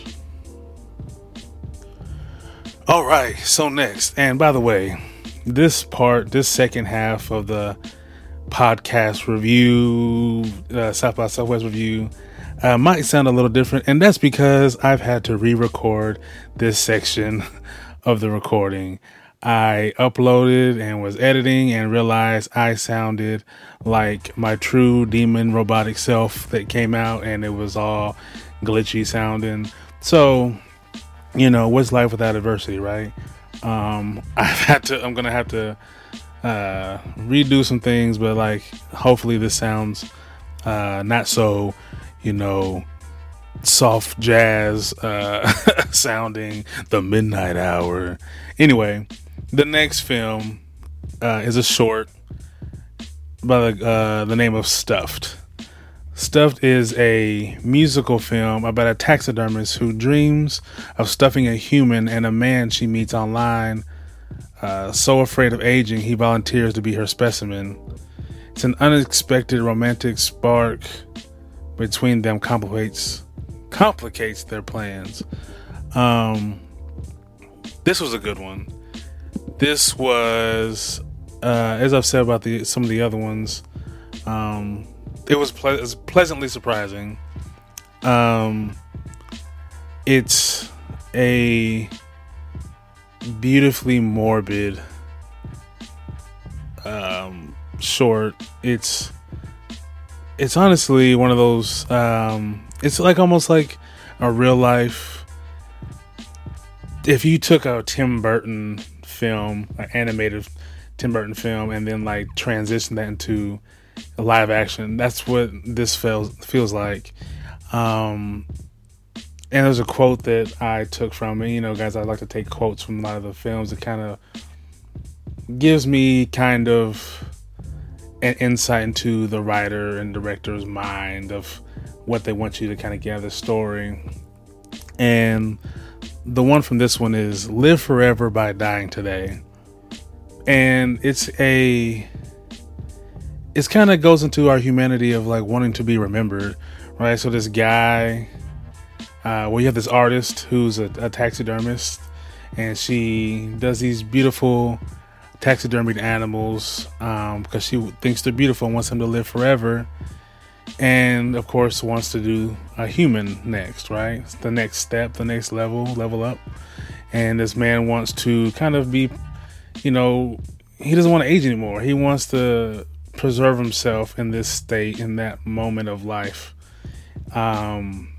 All right, so next, and by the way, this part, this second half of the podcast review, uh, South by Southwest review, uh, might sound a little different, and that's because I've had to re-record this section of the recording. I uploaded and was editing and realized I sounded like my true demon robotic self that came out, and it was all glitchy sounding. So, you know, what's life without adversity, right? Um, I've had to, I'm going to have to uh, redo some things, but like, hopefully this sounds uh, not so, you know, soft jazz uh, sounding, the midnight hour. Anyway, the next film uh, is a short by the, uh, the name of Stuffed. Stuffed is a musical film about a taxidermist who dreams of stuffing a human and a man she meets online. Uh, so afraid of aging, he volunteers to be her specimen. It's an unexpected romantic spark between them complicates complicates their plans. Um, this was a good one. This was, uh, as I've said about the some of the other ones, um, it was, ple- it was pleasantly surprising. Um, it's a beautifully morbid um, short. It's it's honestly one of those. Um, it's like almost like a real life. If you took a Tim Burton film, an animated Tim Burton film, and then like transitioned that into a live action, that's what this feels feels like. Um, and there's a quote that I took from it. You know, guys, I like to take quotes from a lot of the films. It kind of gives me kind of an insight into the writer and director's mind of what they want you to kind of gather the story. And the one from this one is "Live forever by dying today." And it's a, it's kind of goes into our humanity of like wanting to be remembered, right? So this guy, uh, well, you have this artist who's a, a taxidermist, and she does these beautiful taxidermied animals um, because she thinks they're beautiful and wants them to live forever. And of course wants to do a human next, right? It's the next step, the next level, level up. And this man wants to kind of be, you know, he doesn't want to age anymore. He wants to preserve himself in this state, in that moment of life. Um,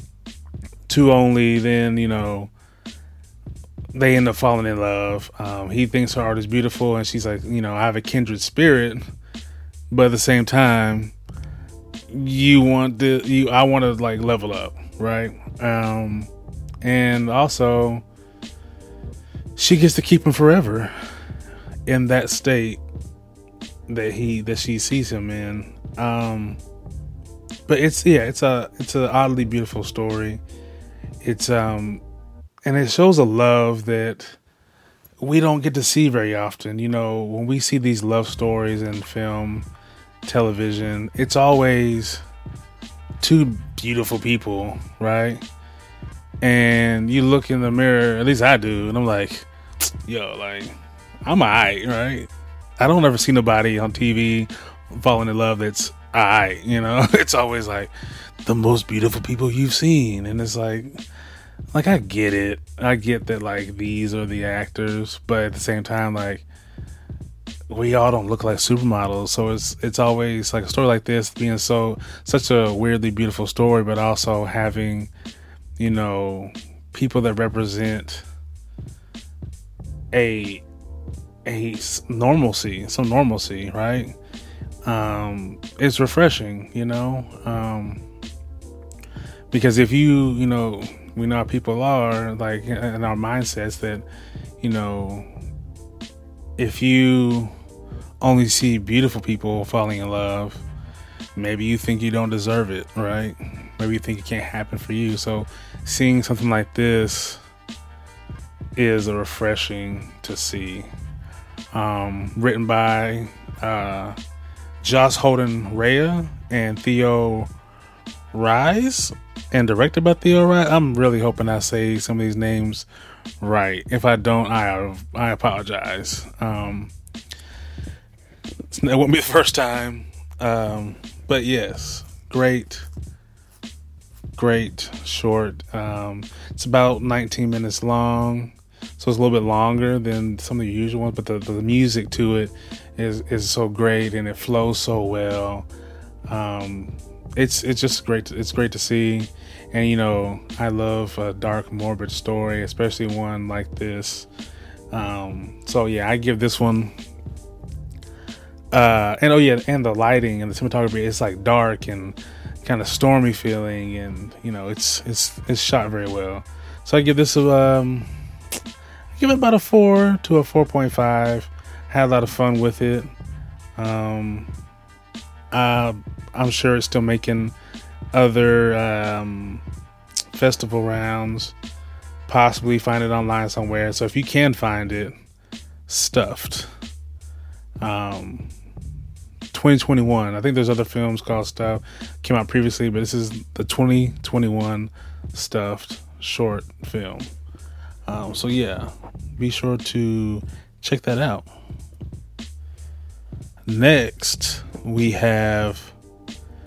to only then, you know, they end up falling in love. Um, he thinks her art is beautiful, and she's like, you know, I have a kindred spirit, but at the same time, you want the you I want to like level up, right? Um, and also, she gets to keep him forever in that state that he that she sees him in. Um, but it's yeah, it's a it's an oddly beautiful story. It's um, and it shows a love that we don't get to see very often. You know, when we see these love stories in film, television, it's always two beautiful people, right? And you look in the mirror, at least I do, and I'm like, yo, like, I'm alright, right? I don't ever see nobody on T V falling in love that's alright, you know? It's always like the most beautiful people you've seen, and it's like, like I get it, I get that like these are the actors, but at the same time, like, we all don't look like supermodels, so it's it's always like a story like this being so such a weirdly beautiful story, but also having, you know, people that represent a a normalcy, some normalcy, right? Um, it's refreshing, you know, um, because if you, you know, we know how people are, like in our mindsets that, you know, if you only see beautiful people falling in love, maybe you think you don't deserve it, right? Maybe you think it can't happen for you. So seeing something like this is a refreshing to see. Um, written by uh, Joss Holden Rea and Theo Rise, and directed by Theo Rise. I'm really hoping I say some of these names right. If I don't, I I apologize. Um, It won't be the first time. Um, but yes, great, great short. Um, it's about nineteen minutes long, so it's a little bit longer than some of the usual ones, but the, the music to it is, is so great, and it flows so well. Um, it's, it's just great. To, it's great to see. And, you know, I love a dark, morbid story, especially one like this. Um, so yeah, I give this one, Uh, and oh yeah, and the lighting and the cinematography, it's like dark and kind of stormy feeling, and you know, it's it's it's shot very well. So I give this a um, I give it about a four to a four point five. Had a lot of fun with it. Um, uh, I'm sure it's still making other um, festival rounds. Possibly find it online somewhere. So if you can find it, Stuffed. Um, twenty twenty-one. I think there's other films called Stuff came out previously, but this is the twenty twenty-one Stuffed short film. Um, so yeah, be sure to check that out. Next, we have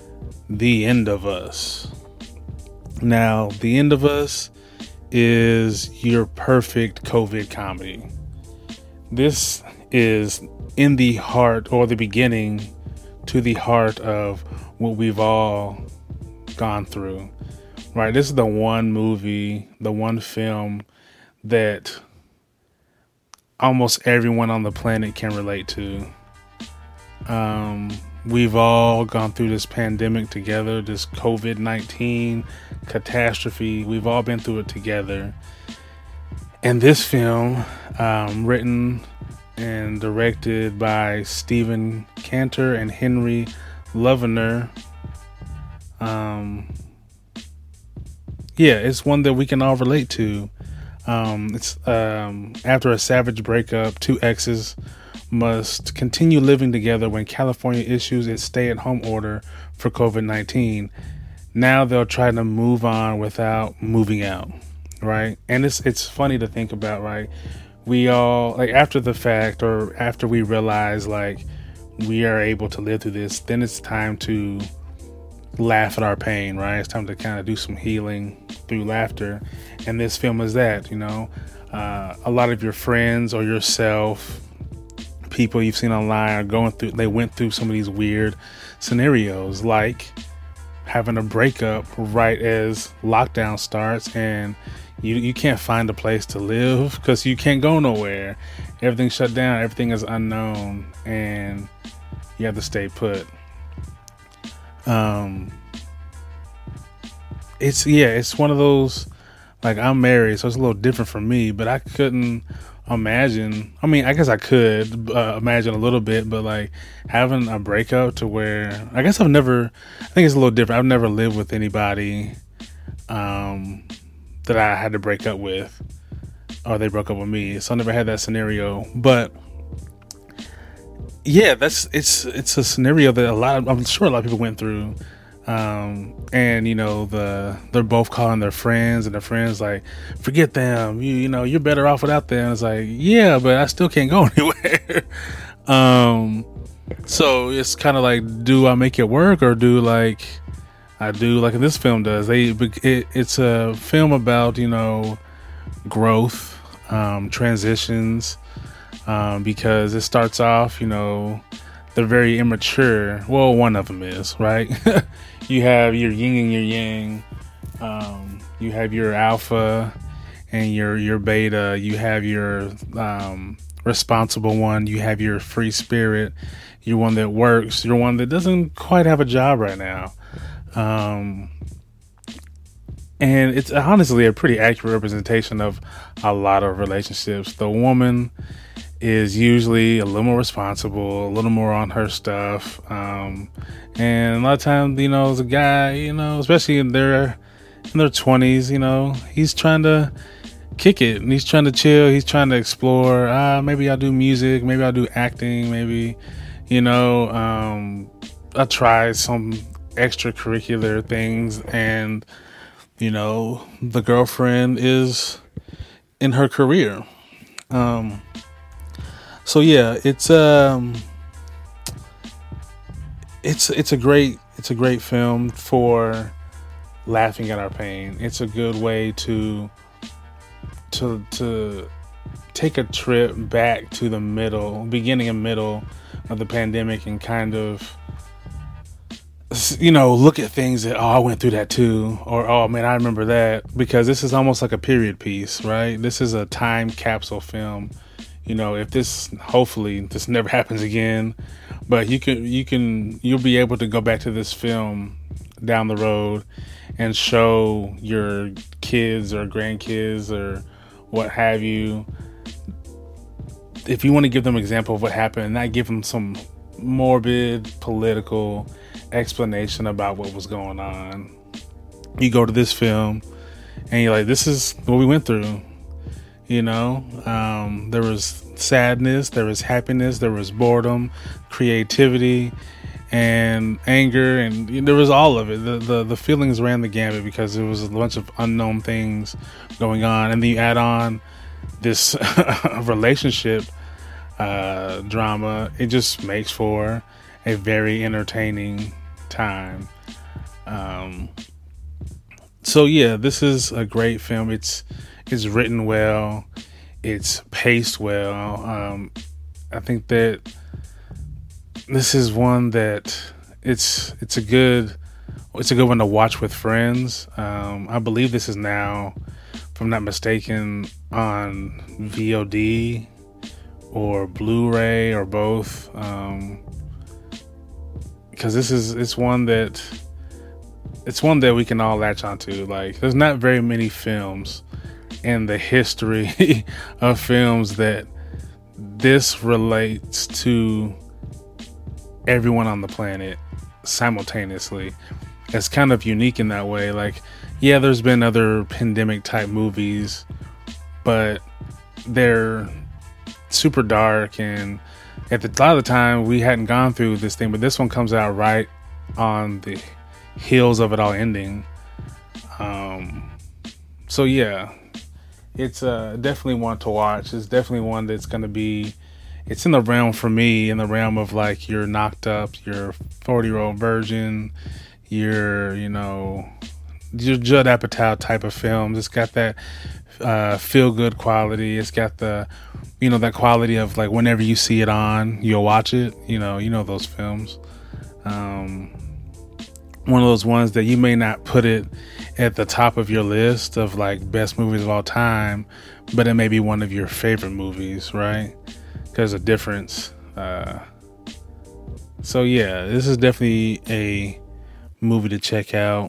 The End of Us. Now, The End of Us is your perfect COVID comedy. This is in the heart, or the beginning to the heart of what we've all gone through, right? This is the one movie, the one film that almost everyone on the planet can relate to. Um, we've all gone through this pandemic together, this covid nineteen catastrophe. We've all been through it together. And this film, um, written and directed by Stephen Cantor and Henry Lovener, um, yeah, it's one that we can all relate to. Um, it's um, after a savage breakup, two exes must continue living together when California issues its stay-at-home order for covid nineteen. Now they'll try to move on without moving out, right? And it's it's funny to think about, right? We all, like, after the fact, or after we realize, like, we are able to live through this, then it's time to laugh at our pain, right? It's time to kind of do some healing through laughter. And this film is that, you know, uh, a lot of your friends or yourself, people you've seen online are going through, they went through some of these weird scenarios, like having a breakup right as lockdown starts, and you you can't find a place to live because you can't go nowhere. Everything's shut down, everything is unknown, and you have to stay put. Um, it's yeah, it's one of those, like, I'm married, so it's a little different for me, but I couldn't imagine. I mean, I guess I could uh, imagine a little bit, but like having a breakup to where, I guess I've never, I think it's a little different. I've never lived with anybody um, that I had to break up with, or they broke up with me. So I never had that scenario, but yeah, that's, it's, it's a scenario that a lot of, I'm sure a lot of people went through. Um, and you know, the, they're both calling their friends, and their friends like, forget them, you, you know, you're better off without them. It's like, yeah, but I still can't go anywhere. um, so it's kind of like, do I make it work, or do like I do like this film does? They, it, it's a film about, you know, growth, um, transitions, um, because it starts off, you know, they're very immature. Well, one of them is, right? You have your yin and your yang. Um, you have your alpha and your your beta. You have your um, responsible one. You have your free spirit. You're one that works. You're one that doesn't quite have a job right now. Um, and it's honestly a pretty accurate representation of a lot of relationships. The woman is usually a little more responsible, a little more on her stuff. Um, and a lot of times, you know, the guy, you know, especially in their, in their twenties, you know, he's trying to kick it, and he's trying to chill. He's trying to explore. Ah, uh, maybe I'll do music. Maybe I'll do acting. Maybe, you know, um, I'll try some extracurricular things. And, you know, the girlfriend is in her career. Um, So yeah, it's um, it's it's a great it's a great film for laughing at our pain. It's a good way to to to take a trip back to the middle, beginning and middle of the pandemic, and kind of, you know, look at things that, oh, I went through that too, or oh man, I remember that, because this is almost like a period piece, right? This is a time capsule film. You know, if this, hopefully this never happens again, but you can, you can, you'll be able to go back to this film down the road and show your kids or grandkids or what have you. If you want to give them an example of what happened, and not give them some morbid political explanation about what was going on, you go to this film and you're like, this is what we went through. You know, um, there was sadness, there was happiness, there was boredom, creativity, and anger, and there was all of it. The, the the feelings ran the gamut because there was a bunch of unknown things going on, and then you add on this relationship uh, drama. It just makes for a very entertaining time. Um, so yeah, this is a great film. It's it's written well. It's paced well. Um, I think that this is one that it's it's a good it's a good one to watch with friends. Um, I believe this is now, if I'm not mistaken, on V O D or Blu-ray or both. Um, because this is it's one that it's one that we can all latch onto. Like, there's not very many films in the history of films that this relates to everyone on the planet simultaneously. It's kind of unique in that way. Like, yeah, there's been other pandemic type movies, but they're super dark, and at the, a lot of the time we hadn't gone through this thing, but this one comes out right on the heels of it all ending. Um, so yeah, it's uh, definitely one to watch. It's definitely one that's going to be, it's in the realm for me, in the realm of like your Knocked Up, your forty Year Old Virgin, your, you know, your Judd Apatow type of films. It's got that uh, feel good quality. It's got the, you know, that quality of like whenever you see it on, you'll watch it. You know, you know those films. Um, one of those ones that you may not put it at the top of your list of like best movies of all time, but it may be one of your favorite movies, right? There's a difference. Uh, so yeah, this is definitely a movie to check out.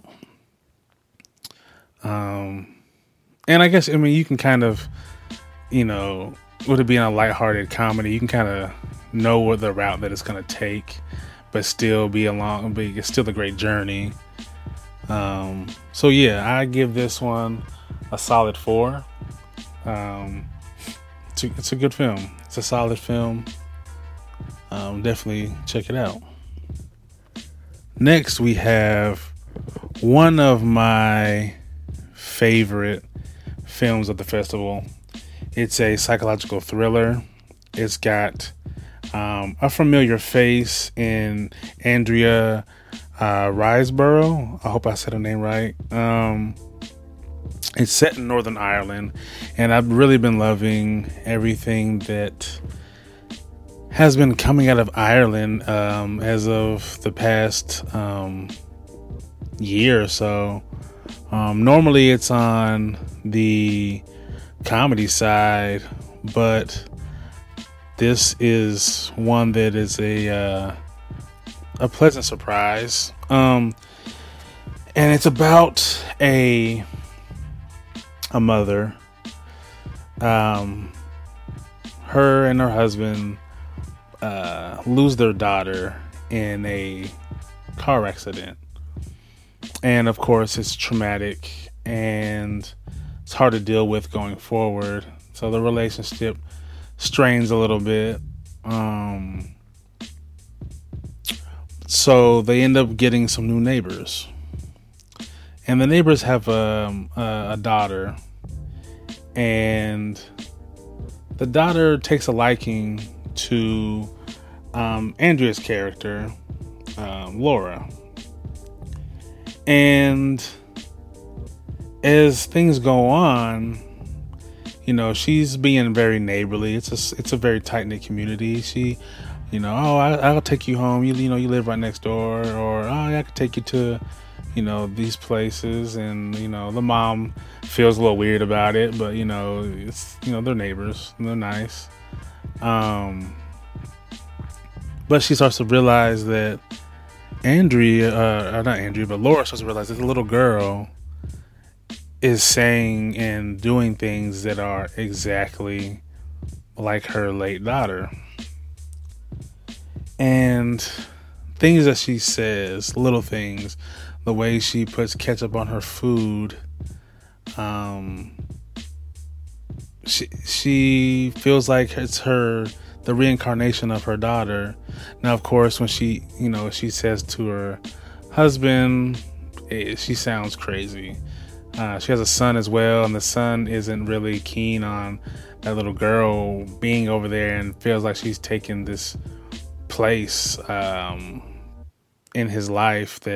Um, and I guess, I mean, you can kind of, you know, with it being a lighthearted comedy, you can kind of know what the route that it's going to take, but still be along, but it's still a great journey. Um, so yeah, I give this one a solid four. Um, it's a, it's a good film. It's a solid film. Um, definitely check it out. Next, we have one of my favorite films of the festival. It's a psychological thriller. It's got um, a familiar face in Andrea uh, Riseborough. I hope I said her name right. Um, it's set in Northern Ireland, and I've really been loving everything that has been coming out of Ireland um, as of the past um, year or so. Um, normally it's on the comedy side, but this is one that is a uh, a pleasant surprise. Um, and it's about a a mother. Um, her and her husband Uh, lose their daughter in a car accident, and of course it's traumatic and it's hard to deal with going forward, so the relationship strains a little bit. Um, so they end up getting some new neighbors, and the neighbors have a, a, a daughter, and the daughter takes a liking to um, Andrea's character, um, Laura. And as things go on, you know, she's being very neighborly. It's a, it's a very tight-knit community. She, you know, oh, I, I'll take you home. You, you know, you live right next door. Or, oh, I could take you to, you know, these places. And, you know, the mom feels a little weird about it. But, you know, it's, you know, they're neighbors. And they're nice. Um, but she starts to realize that Andrea, uh, not Andrea, but Laura starts to realize that the little girl is saying and doing things that are exactly like her late daughter. And things that she says, little things, the way she puts ketchup on her food, um, she she feels like it's her, the reincarnation of her daughter. Now, of course, when she, you know, she says to her husband, it, she sounds crazy. Uh, she has a son as well, and the son isn't really keen on that little girl being over there and feels like she's taken this place um, in his life that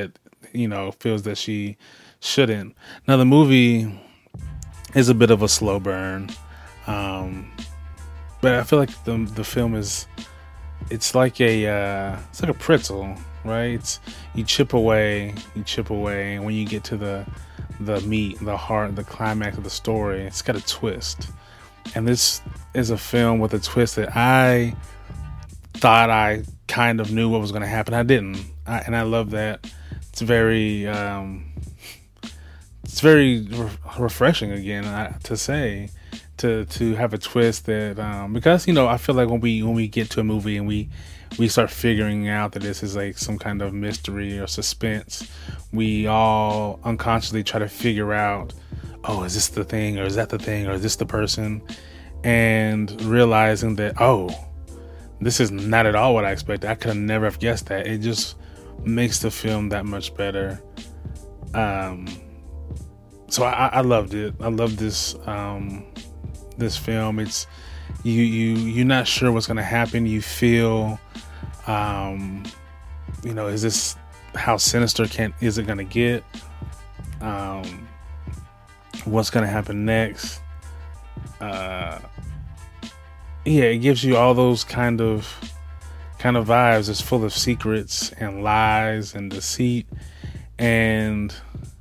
you know, feels that she shouldn't. Now the movie is a bit of a slow burn, um, but I feel like the the film is it's like a uh, it's like a pretzel, right? It's, you chip away, you chip away, and when you get to the the meat, the heart, the climax of the story, it's got a twist. And this is a film with a twist that I thought I kind of knew what was going to happen. I didn't, I, and I love that. It's very, um, it's very re- refreshing again I, to say, to to have a twist that um, because you know I feel like when we when we get to a movie and we we start figuring out that this is like some kind of mystery or suspense, we all unconsciously try to figure out, oh, is this the thing, or is that the thing, or is this the person? And realizing that, oh, this is not at all what I expected. I could have never have guessed that. It just makes the film that much better. Um, so I, I loved it. I love this um, this film. It's you you you're not sure what's gonna happen. You feel, um, you know, is this how sinister can is it gonna get? Um, what's gonna happen next? Uh, yeah, it gives you all those kind of kind of vibes. It's full of secrets and lies and deceit, and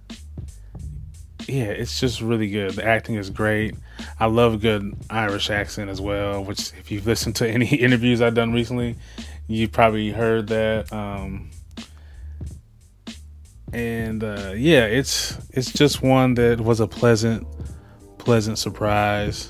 yeah, it's just really good. The acting is great. I love a good Irish accent as well, which if you've listened to any interviews I've done recently, you probably heard that. Um, and uh, yeah, it's it's just one that was a pleasant pleasant surprise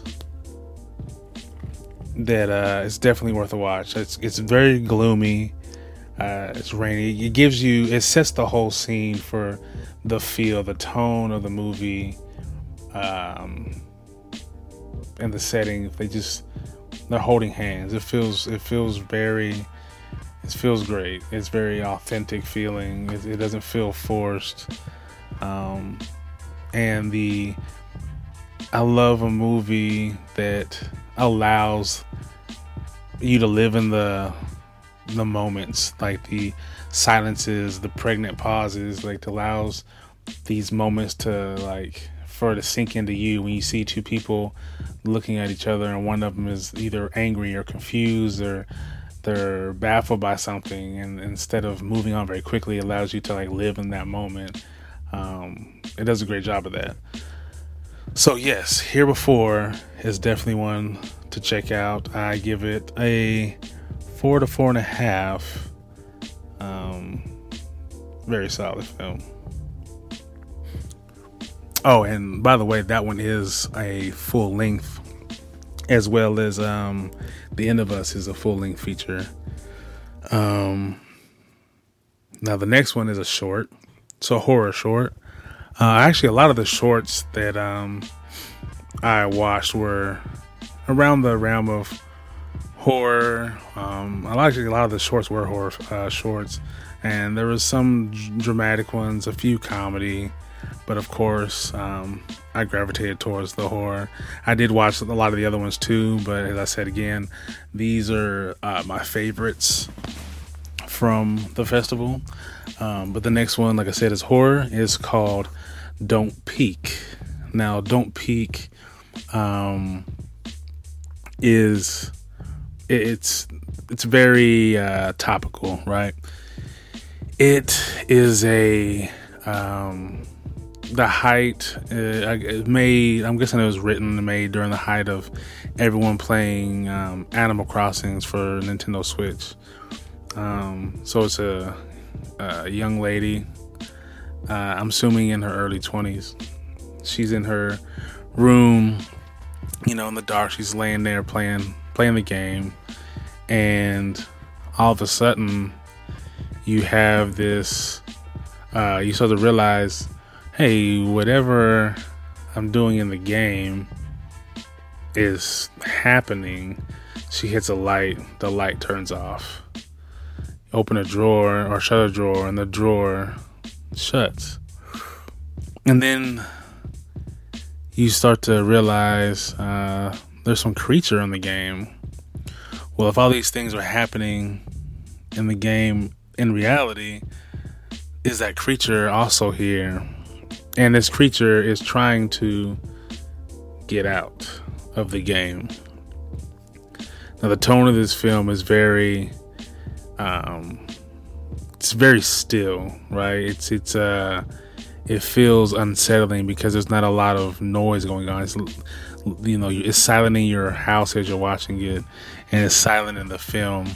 that uh, it's definitely worth a watch. It's it's very gloomy. Uh, it's rainy. It gives you, it sets the whole scene for the feel, the tone of the movie, um, and the setting. They just they're holding hands. It feels it feels very it feels great. It's very authentic feeling. It, it doesn't feel forced. Um, and the I love a movie that allows you to live in the the moments, like the silences, the pregnant pauses, like allows these moments to like for it to sink into you when you see two people looking at each other and one of them is either angry or confused or they're baffled by something, and instead of moving on very quickly, it allows you to like live in that moment. Um, it does a great job of that. So yes, Here Before is definitely one to check out. I give it a four to four and a half. Um, very solid film. Oh, and by the way, that one is a full length, as well as um, The End of Us is a full length feature. Um, now the next one is a short, so a horror short. Uh, actually, a lot of the shorts that um, I watched were around the realm of horror. Um, actually, a lot of the shorts were horror uh, shorts, and there was some dramatic ones, a few comedy, but of course, um, I gravitated towards the horror. I did watch a lot of the other ones too, but as I said again, these are uh, my favorites from the festival. Um, but the next one, like I said, is horror. It's called Don't Peek. Now, Don't Peek um, is it's it's very uh, topical, right? It is a um, the height. Uh, it made. I'm guessing it was written and made during the height of everyone playing um, Animal Crossings for Nintendo Switch. Um, so it's a, a young lady. Uh, I'm assuming in her early twenties. She's in her room, you know, in the dark. She's laying there playing playing the game, and all of a sudden, you have this. Uh, you start to realize, hey, whatever I'm doing in the game is happening. She hits a light. The light turns off. Open a drawer or shut a drawer, and the drawer shuts. And then you start to realize uh, there's some creature in the game. Well, if all these things are happening in the game in reality, is that creature also here, and this creature is trying to get out of the game. Now, the tone of this film is very, um, it's very still, right? It's it's uh, it feels unsettling because there's not a lot of noise going on. It's, you know, it's silent in your house as you're watching it, and it's silent in the film.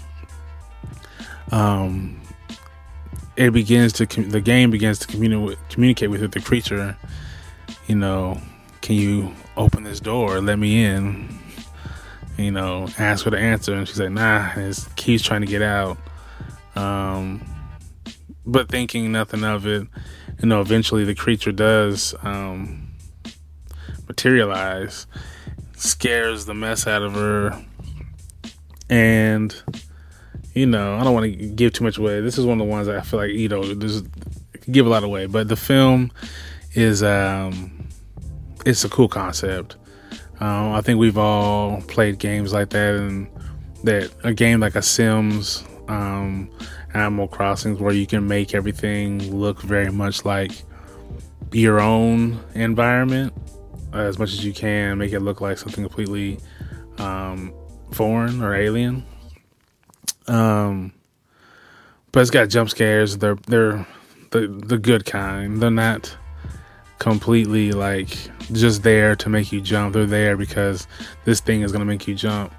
Um, it begins to the game begins to communi- communicate with the creature. You know, can you open this door? Let me in. You know, ask her to answer, and she's like, nah, and it keeps trying to get out. Um, but thinking nothing of it, you know, eventually the creature does um, materialize, scares the mess out of her, and, you know, I don't want to give too much away. This is one of the ones that I feel like, you know, there's, give a lot away, but the film is, um, it's a cool concept. Um, I think we've all played games like that, and that a game like a Sims, um, Animal Crossing, where you can make everything look very much like your own environment, uh, as much as you can, make it look like something completely um, foreign or alien. Um, but it's got jump scares. They're they're the the good kind. They're not completely like just there to make you jump. They're there because this thing is gonna make you jump.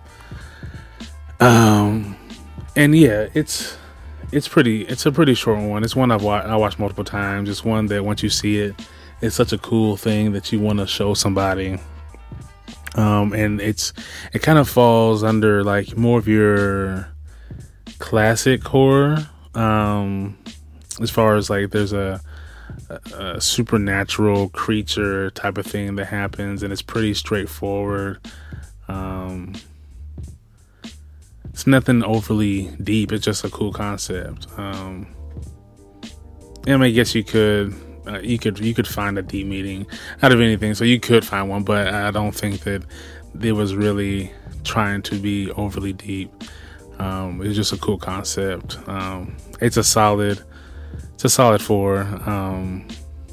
Um, and yeah, it's it's pretty. It's a pretty short one. It's one I've wa- I watched multiple times. It's one that once you see it, it's such a cool thing that you want to show somebody. Um, and it's it kind of falls under like more of your classic horror. Um, as far as like there's a a supernatural creature type of thing that happens, and it's pretty straightforward. Um, it's nothing overly deep. It's just a cool concept. Um, I mean, I guess you could, uh, you could, you could find a deep meaning out of anything. So you could find one, but I don't think that it was really trying to be overly deep. Um, it's just a cool concept. Um, it's a solid. It's a solid four. Um,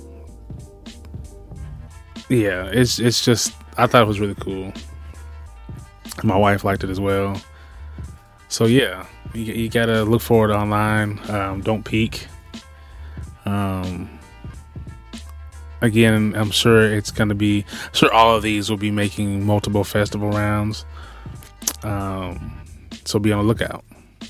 yeah, it's it's just I thought it was really cool. My wife liked it as well. So yeah, you, you gotta look for it online. Um, don't peek. Um, again, I'm sure it's gonna be. I'm sure all of these will be making multiple festival rounds. Um, so be on the lookout.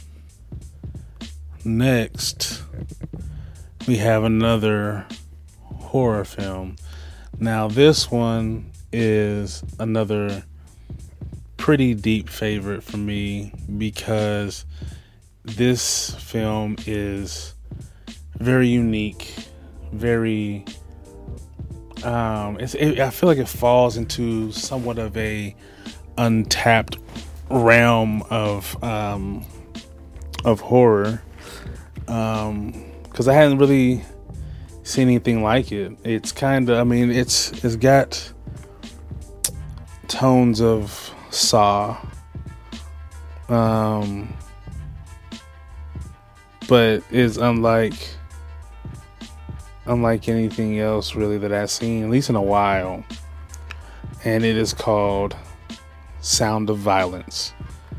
Next, we have another horror film. Now, this one is another pretty deep favorite for me because this film is very unique, very, um, it's, it, I feel like it falls into somewhat of a untapped realm of, um, of horror. Um, cause I hadn't really seen anything like it. It's kind of, I mean, it's, it's got tones of Saw, um, but is unlike, unlike anything else really that I've seen, at least in a while. And it is called Sound of Violence.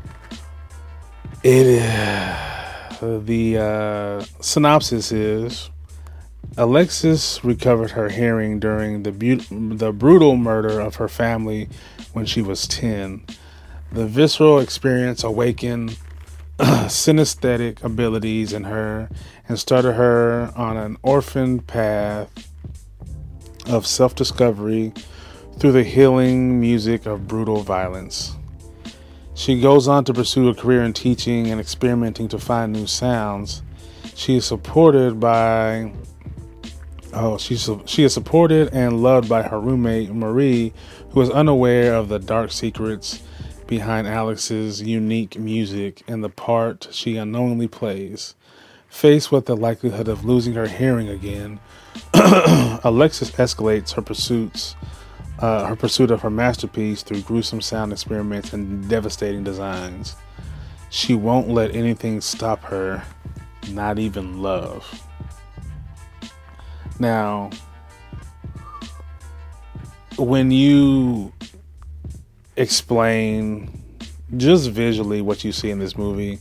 It is, the uh, synopsis is, Alexis recovered her hearing during the bu- the brutal murder of her family when she was ten. The visceral experience awakened synesthetic abilities in her and started her on an orphan path of self-discovery through the healing music of brutal violence. She goes on to pursue a career in teaching and experimenting to find new sounds. She is supported by Oh, she's she is supported and loved by her roommate, Marie, who is unaware of the dark secrets behind Alex's unique music and the part she unknowingly plays. Faced with the likelihood of losing her hearing again, Alexis escalates her pursuits, uh, her pursuit of her masterpiece through gruesome sound experiments and devastating designs. She won't let anything stop her, not even love. Now, when you explain just visually what you see in this movie,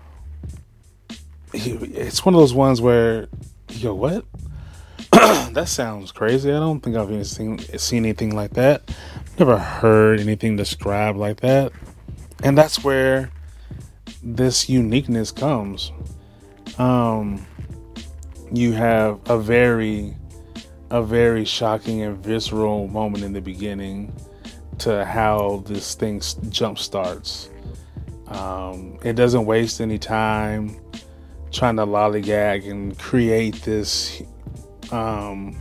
it's one of those ones where you go, what? That sounds crazy. I don't think I've even seen, seen anything like that. Never heard anything described like that. And that's where this uniqueness comes. Um, you have a very, a very shocking and visceral moment in the beginning to how this thing jump starts. Um, it doesn't waste any time trying to lollygag and create this um,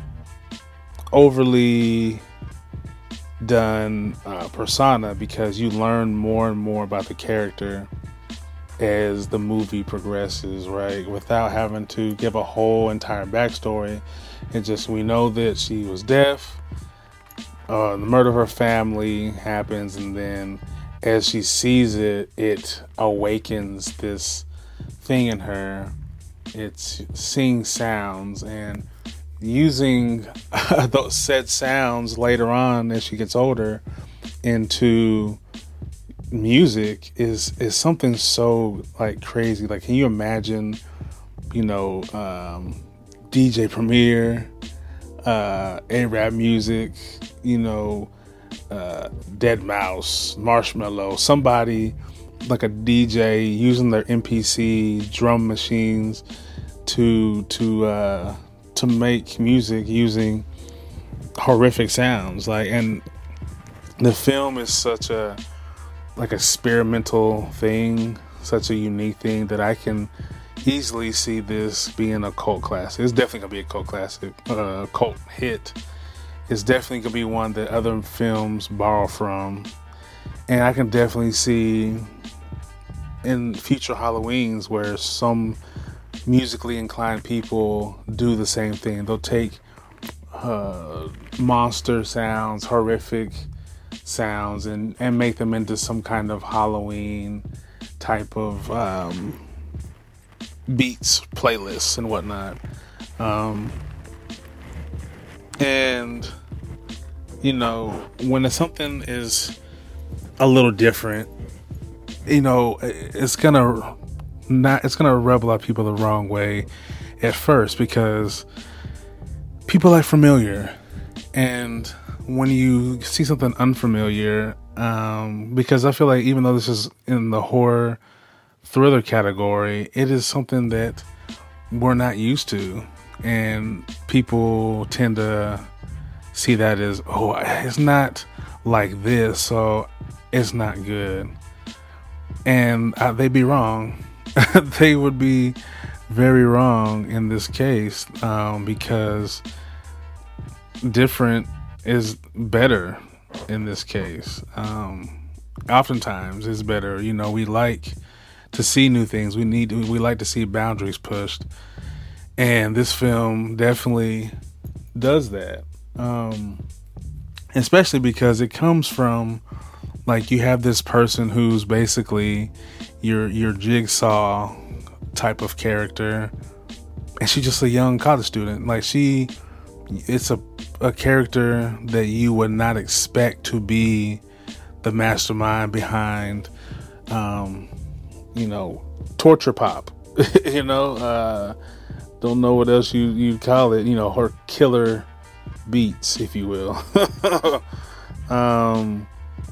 overly done uh, persona, because you learn more and more about the character as the movie progresses, right? Without having to give a whole entire backstory. It just, we know that she was deaf. Uh, the murder of her family happens, and then as she sees it, it awakens this thing in her. It's seeing sounds and using those said sounds later on as she gets older into music is is something so like crazy. Like, can you imagine, you know, um, D J Premier, uh, A-Rap music, you know, uh, dead mouse, Marshmello, somebody like a D J using their M P C drum machines to to uh, to make music using horrific sounds. Like, and the film is such a like experimental thing, such a unique thing, that I can easily see this being a cult classic. It's definitely gonna be a cult classic, uh, cult hit. It's definitely gonna be one that other films borrow from, and I can definitely see in future Halloweens where some musically inclined people do the same thing. They'll take uh, monster sounds, horrific sounds, and, and make them into some kind of Halloween type of um, beats, playlists, and whatnot. Um, and, you know, when something is a little different, you know, it's gonna not, it's gonna rub a lot of people the wrong way at first, because people are familiar. And when you see something unfamiliar, um, because I feel like even though this is in the horror thriller category, it is something that we're not used to, and people tend to see that as, oh, it's not like this, so it's not good. And uh, they'd be wrong. They would be very wrong in this case, um, because different is better in this case. Um, oftentimes it's better. You know, we like to see new things. We need, we like to see boundaries pushed. And this film definitely does that. Um, especially because it comes from, like, you have this person who's basically your your Jigsaw type of character, and she's just a young college student. Like, she, it's a a character that you would not expect to be the mastermind behind, um, you know, torture pop. you know, uh, don't know what else you you'd call it. You know, her killer beats, if you will. um.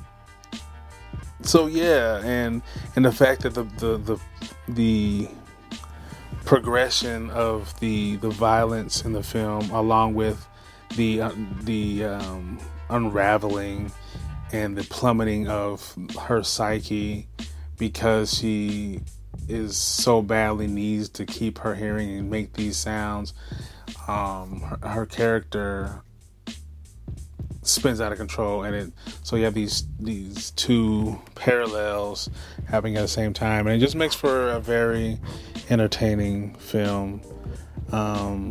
So yeah, and and the fact that the the the, the progression of the the violence in the film, along with the uh, the um, unraveling and the plummeting of her psyche, because she is so badly needs to keep her hearing and make these sounds. Um, her, her character spins out of control, and it so you have these these two parallels happening at the same time, and it just makes for a very entertaining film. Um,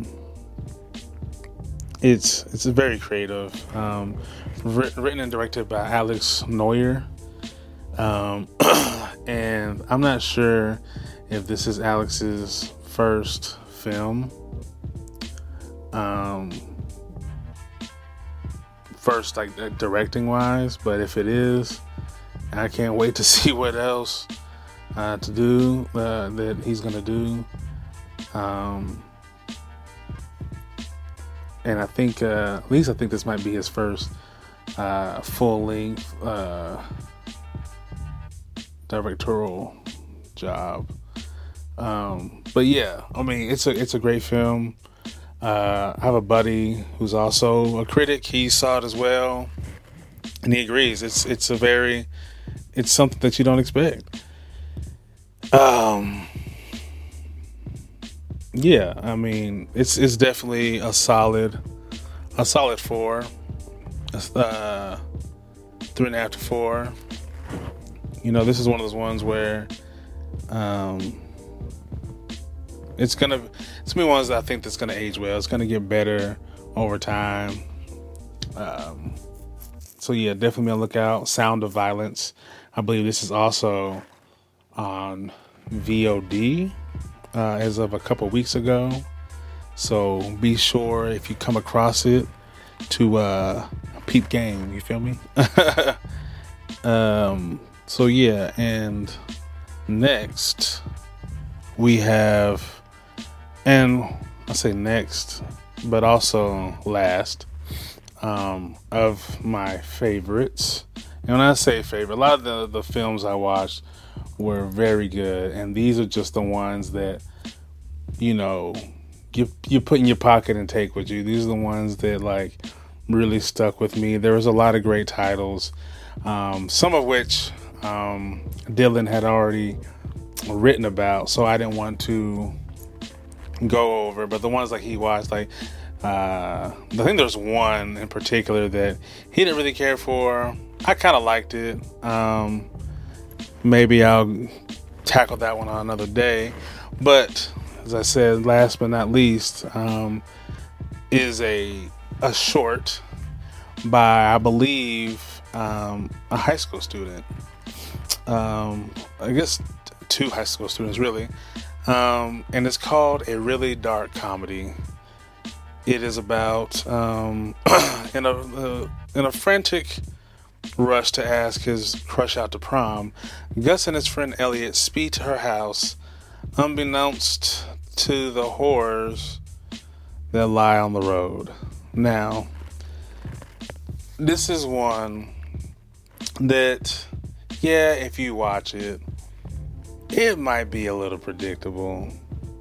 it's it's very creative, um, written and directed by Alex Noyer, um, and I'm not sure if this is Alex's first film, Um, first, like directing wise, but if it is, I can't wait to see what else uh, to do uh, that he's gonna do. Um, and I think, uh, at least I think this might be his first uh, full length uh, directorial job. Um, but yeah, I mean, it's a it's a great film. Uh, I have a buddy who's also a critic. He saw it as well, and he agrees. It's it's a very it's something that you don't expect. Um, yeah, I mean, it's it's definitely a solid a solid four, uh, three and a half to four. You know, this is one of those ones where, um. It's gonna, it's gonna be ones that I think that's gonna age well. It's gonna get better over time. Um, so yeah, definitely be on the lookout. Sound of Violence. I believe this is also on V O D uh, as of a couple weeks ago. So be sure if you come across it to uh, peep game. You feel me? um, so yeah, and next we have. And I say next, but also last, um, of my favorites. And when I say favorite, a lot of the, the films I watched were very good. And these are just the ones that, you know, you, you put in your pocket and take with you. These are the ones that, like, really stuck with me. There was a lot of great titles, um, some of which um, Dylan had already written about. So I didn't want to go over, but the ones like he watched, like uh I think there's one in particular that he didn't really care for. I kind of liked it. Um maybe I'll tackle that one on another day, but as I said, last but not least, um is a a short by, I believe, um a high school student. um I guess two high school students really. Um, and it's called A Really Dark Comedy. It is about um, in a uh, in a frantic rush to ask his crush out to prom, Gus and his friend Elliot speed to her house, unbeknownst to the horrors that lie on the road. Now, this is one that, yeah, if you watch it, it might be a little predictable,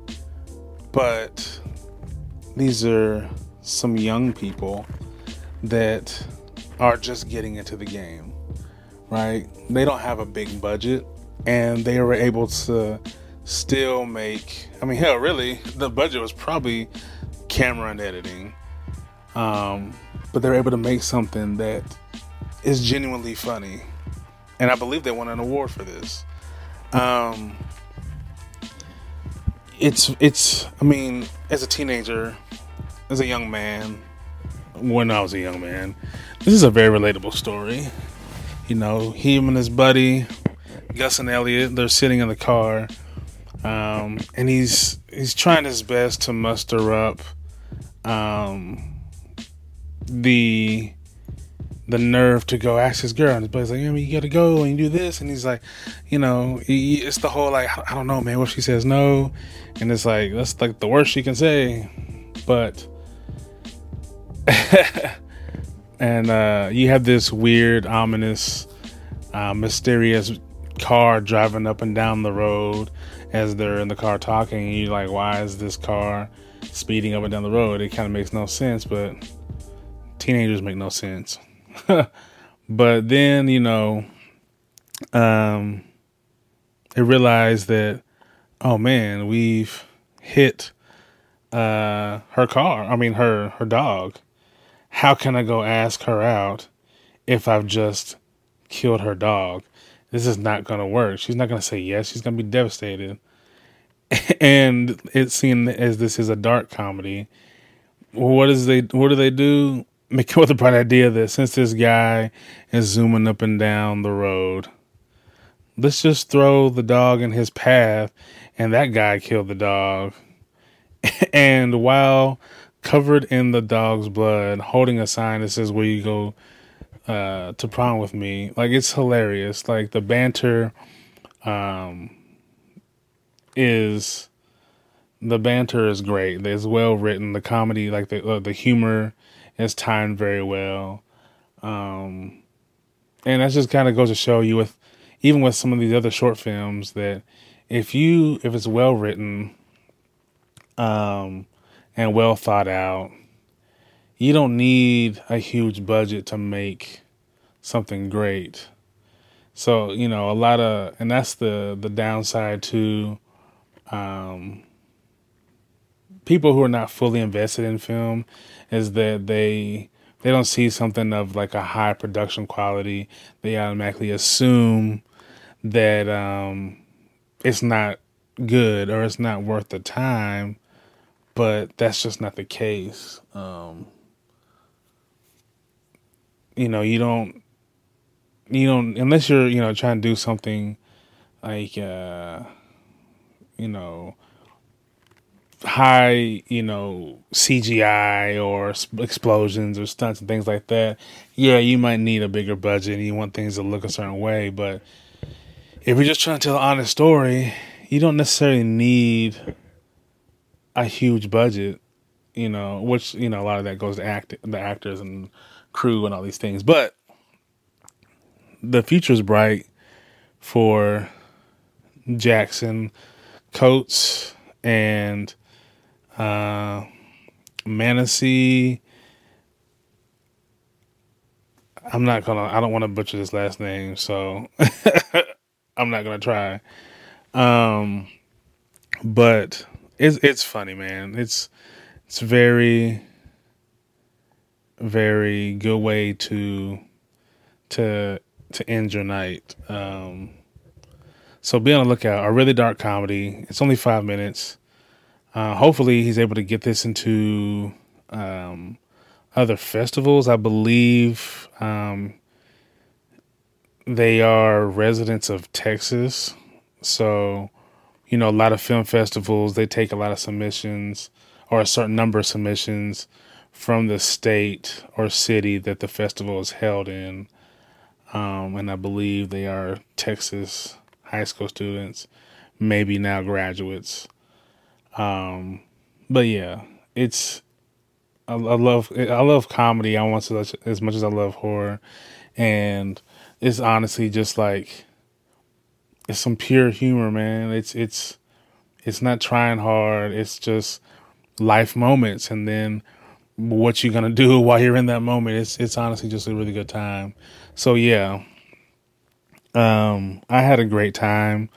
but these are some young people that are just getting into the game, right? They don't have a big budget, and they were able to still make, I mean, hell, really, the budget was probably camera and editing, um, but they're able to make something that is genuinely funny, and I believe they won an award for this. Um, it's, it's, I mean, as a teenager, as a young man, when I was a young man, this is a very relatable story. You know, him and his buddy, Gus and Elliot, they're sitting in the car, um, and he's, he's trying his best to muster up, um, the, the nerve to go ask his girl, and his buddy's like, yeah, you gotta go and do this, and he's like, you know, he, it's the whole like, I don't know, man, what if she says no? And it's like, that's like the worst she can say. But and uh you have this weird, ominous, uh mysterious car driving up and down the road as they're in the car talking, and you're like, why is this car speeding up and down the road? It kind of makes no sense, but teenagers make no sense. But then, you know, um, they realized that, oh man, we've hit uh, her car. I mean, her her dog. How can I go ask her out if I've just killed her dog? This is not going to work. She's not going to say yes. She's going to be devastated. And it's seen as this is a dark comedy. What is they? What do they do? Make up with the bright idea that since this guy is zooming up and down the road, let's just throw the dog in his path, and that guy killed the dog. And while covered in the dog's blood, holding a sign that says "Where you go uh, to prom with me." Like, it's hilarious. Like, the banter um, is the banter is great. It's well written. The comedy, like the uh, the humor, is timed very well. Um, and that just kind of goes to show you, with even with some of these other short films, that if you if it's well written, um, and well thought out, you don't need a huge budget to make something great. So, you know, a lot of, and that's the the downside to um, people who are not fully invested in film, is that they they don't see something of like a high production quality. They automatically assume that um, it's not good or it's not worth the time, but that's just not the case. Um, you know, you don't, you don't, unless you're, you know, trying to do something like, uh, you know, high, you know, C G I or explosions or stunts and things like that. Yeah, you might need a bigger budget and you want things to look a certain way. But if you're just trying to tell an honest story, you don't necessarily need a huge budget, you know, which, you know, a lot of that goes to act, the actors and crew and all these things. But the future's bright for Jackson, Coates, and uh, Manassi. I'm not gonna. I don't want to butcher this last name, so I'm not gonna try. Um, but it's it's funny, man. It's it's very very good way to to to end your night. Um, so be on the lookout. A really dark comedy. It's only five minutes. Uh, hopefully, he's able to get this into um, other festivals. I believe um, they are residents of Texas. So, you know, a lot of film festivals, they take a lot of submissions, or a certain number of submissions from the state or city that the festival is held in. Um, and I believe they are Texas high school students, maybe now graduates. Um, but yeah, it's, I, I love, I love comedy. I want to, as much as I love horror, and it's honestly just like, it's some pure humor, man. It's, it's, it's not trying hard. It's just life moments. And then what you're going to do while you're in that moment. It's, it's honestly just a really good time. So yeah, um, I had a great time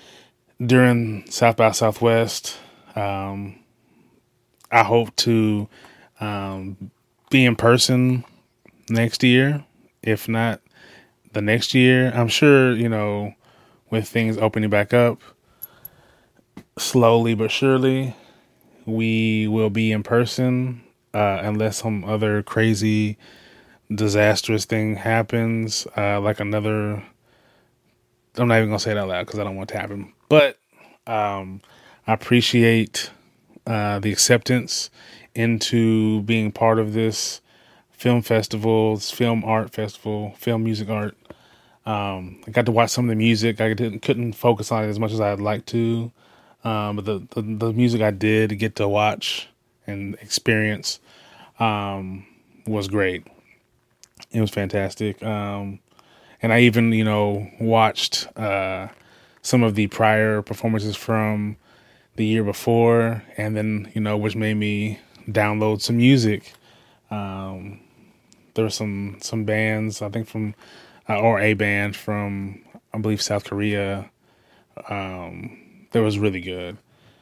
during South by Southwest. Um, I hope to um, be in person next year, if not the next year. I'm sure, you know, with things opening back up slowly but surely, we will be in person, uh, unless some other crazy, disastrous thing happens, uh, like another. I'm not even gonna say it out loud because I don't want it to happen. But um, I appreciate uh, the acceptance into being part of this film festival, this film art festival, film music art. Um, I got to watch some of the music. I didn't couldn't focus on it as much as I'd like to, um, but the, the the music I did get to watch and experience um, was great. It was fantastic. Um, and I even, you know, watched uh, some of the prior performances from the year before, and then, you know, which made me download some music. Um, there were some, some bands, I think from, uh, or a band from, I believe, South Korea, um, that was really good.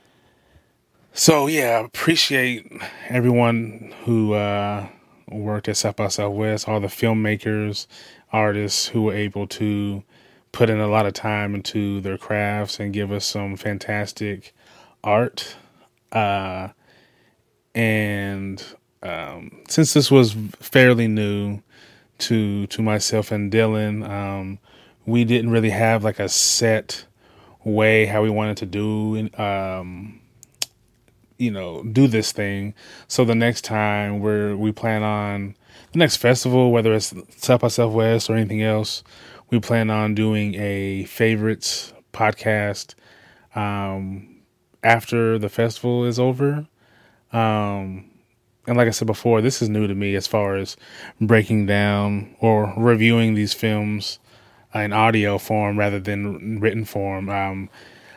So yeah, I appreciate everyone who uh, worked at South by Southwest, all the filmmakers, artists who were able to put in a lot of time into their crafts and give us some fantastic art. Uh, and um, since this was fairly new to to myself and Dylan, um, we didn't really have like a set way how we wanted to do um, you know, do this thing. So the next time we're, we plan on the next festival, whether it's South by Southwest or anything else, we plan on doing a favorites podcast um, after the festival is over. Um, and like I said before, this is new to me as far as breaking down or reviewing these films in audio form rather than written form. Um,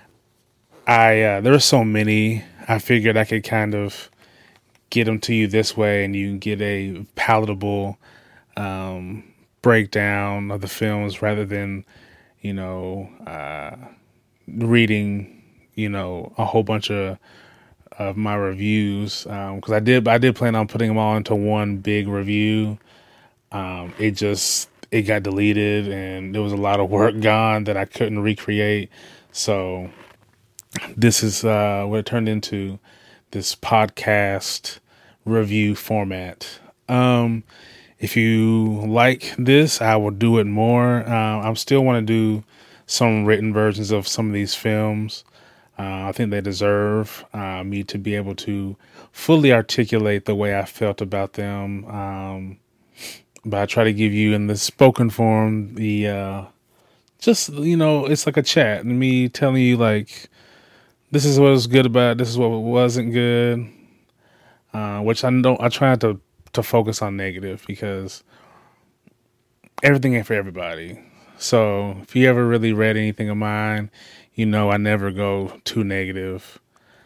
I uh, there are so many. I figured I could kind of get them to you this way, and you can get a palatable um, breakdown of the films rather than, you know, uh, reading, you know, a whole bunch of of my reviews. Because um, I did, I did plan on putting them all into one big review. Um, it just it got deleted, and there was a lot of work gone that I couldn't recreate. So this is uh, what it turned into, this podcast review format. Um, if you like this, I will do it more. Uh, I still want to do some written versions of some of these films. Uh, I think they deserve uh, me to be able to fully articulate the way I felt about them. Um, but I try to give you in the spoken form the uh, just, you know, it's like a chat and me telling you like, this is what was good about it, this is what wasn't good. Uh, which I don't. I try not to to focus on negative because everything ain't for everybody. So if you ever really read anything of mine, you know I never go too negative.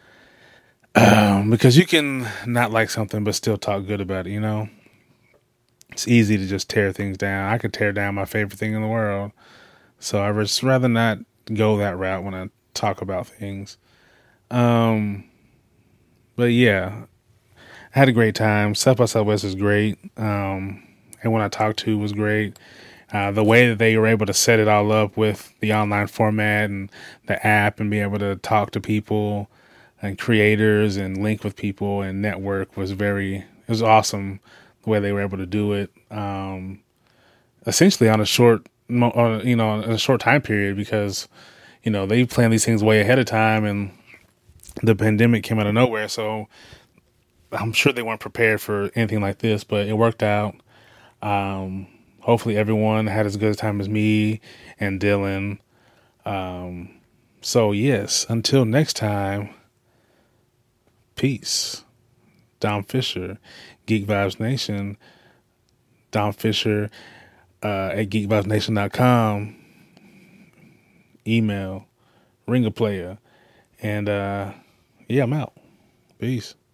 Um, because you can not like something but still talk good about it. You know, it's easy to just tear things down. I could tear down my favorite thing in the world. So I just rather not go that route when I talk about things. Um, but yeah. I had a great time. South by Southwest was great. Um, everyone I talked to was great. Uh, the way that they were able to set it all up with the online format and the app and be able to talk to people and creators and link with people and network was very, it was awesome the way they were able to do it. Um, essentially on a short, on, you know, in a short time period because, you know, they planned these things way ahead of time and the pandemic came out of nowhere. So I'm sure they weren't prepared for anything like this, but it worked out. Um, hopefully everyone had as good a time as me and Dylan. Um, so yes, until next time, peace. Dom Fisher, Geek Vibes Nation. Dom Fisher uh, at geek vibes nation dot com. Email, ring a player. And uh, yeah, I'm out. Peace.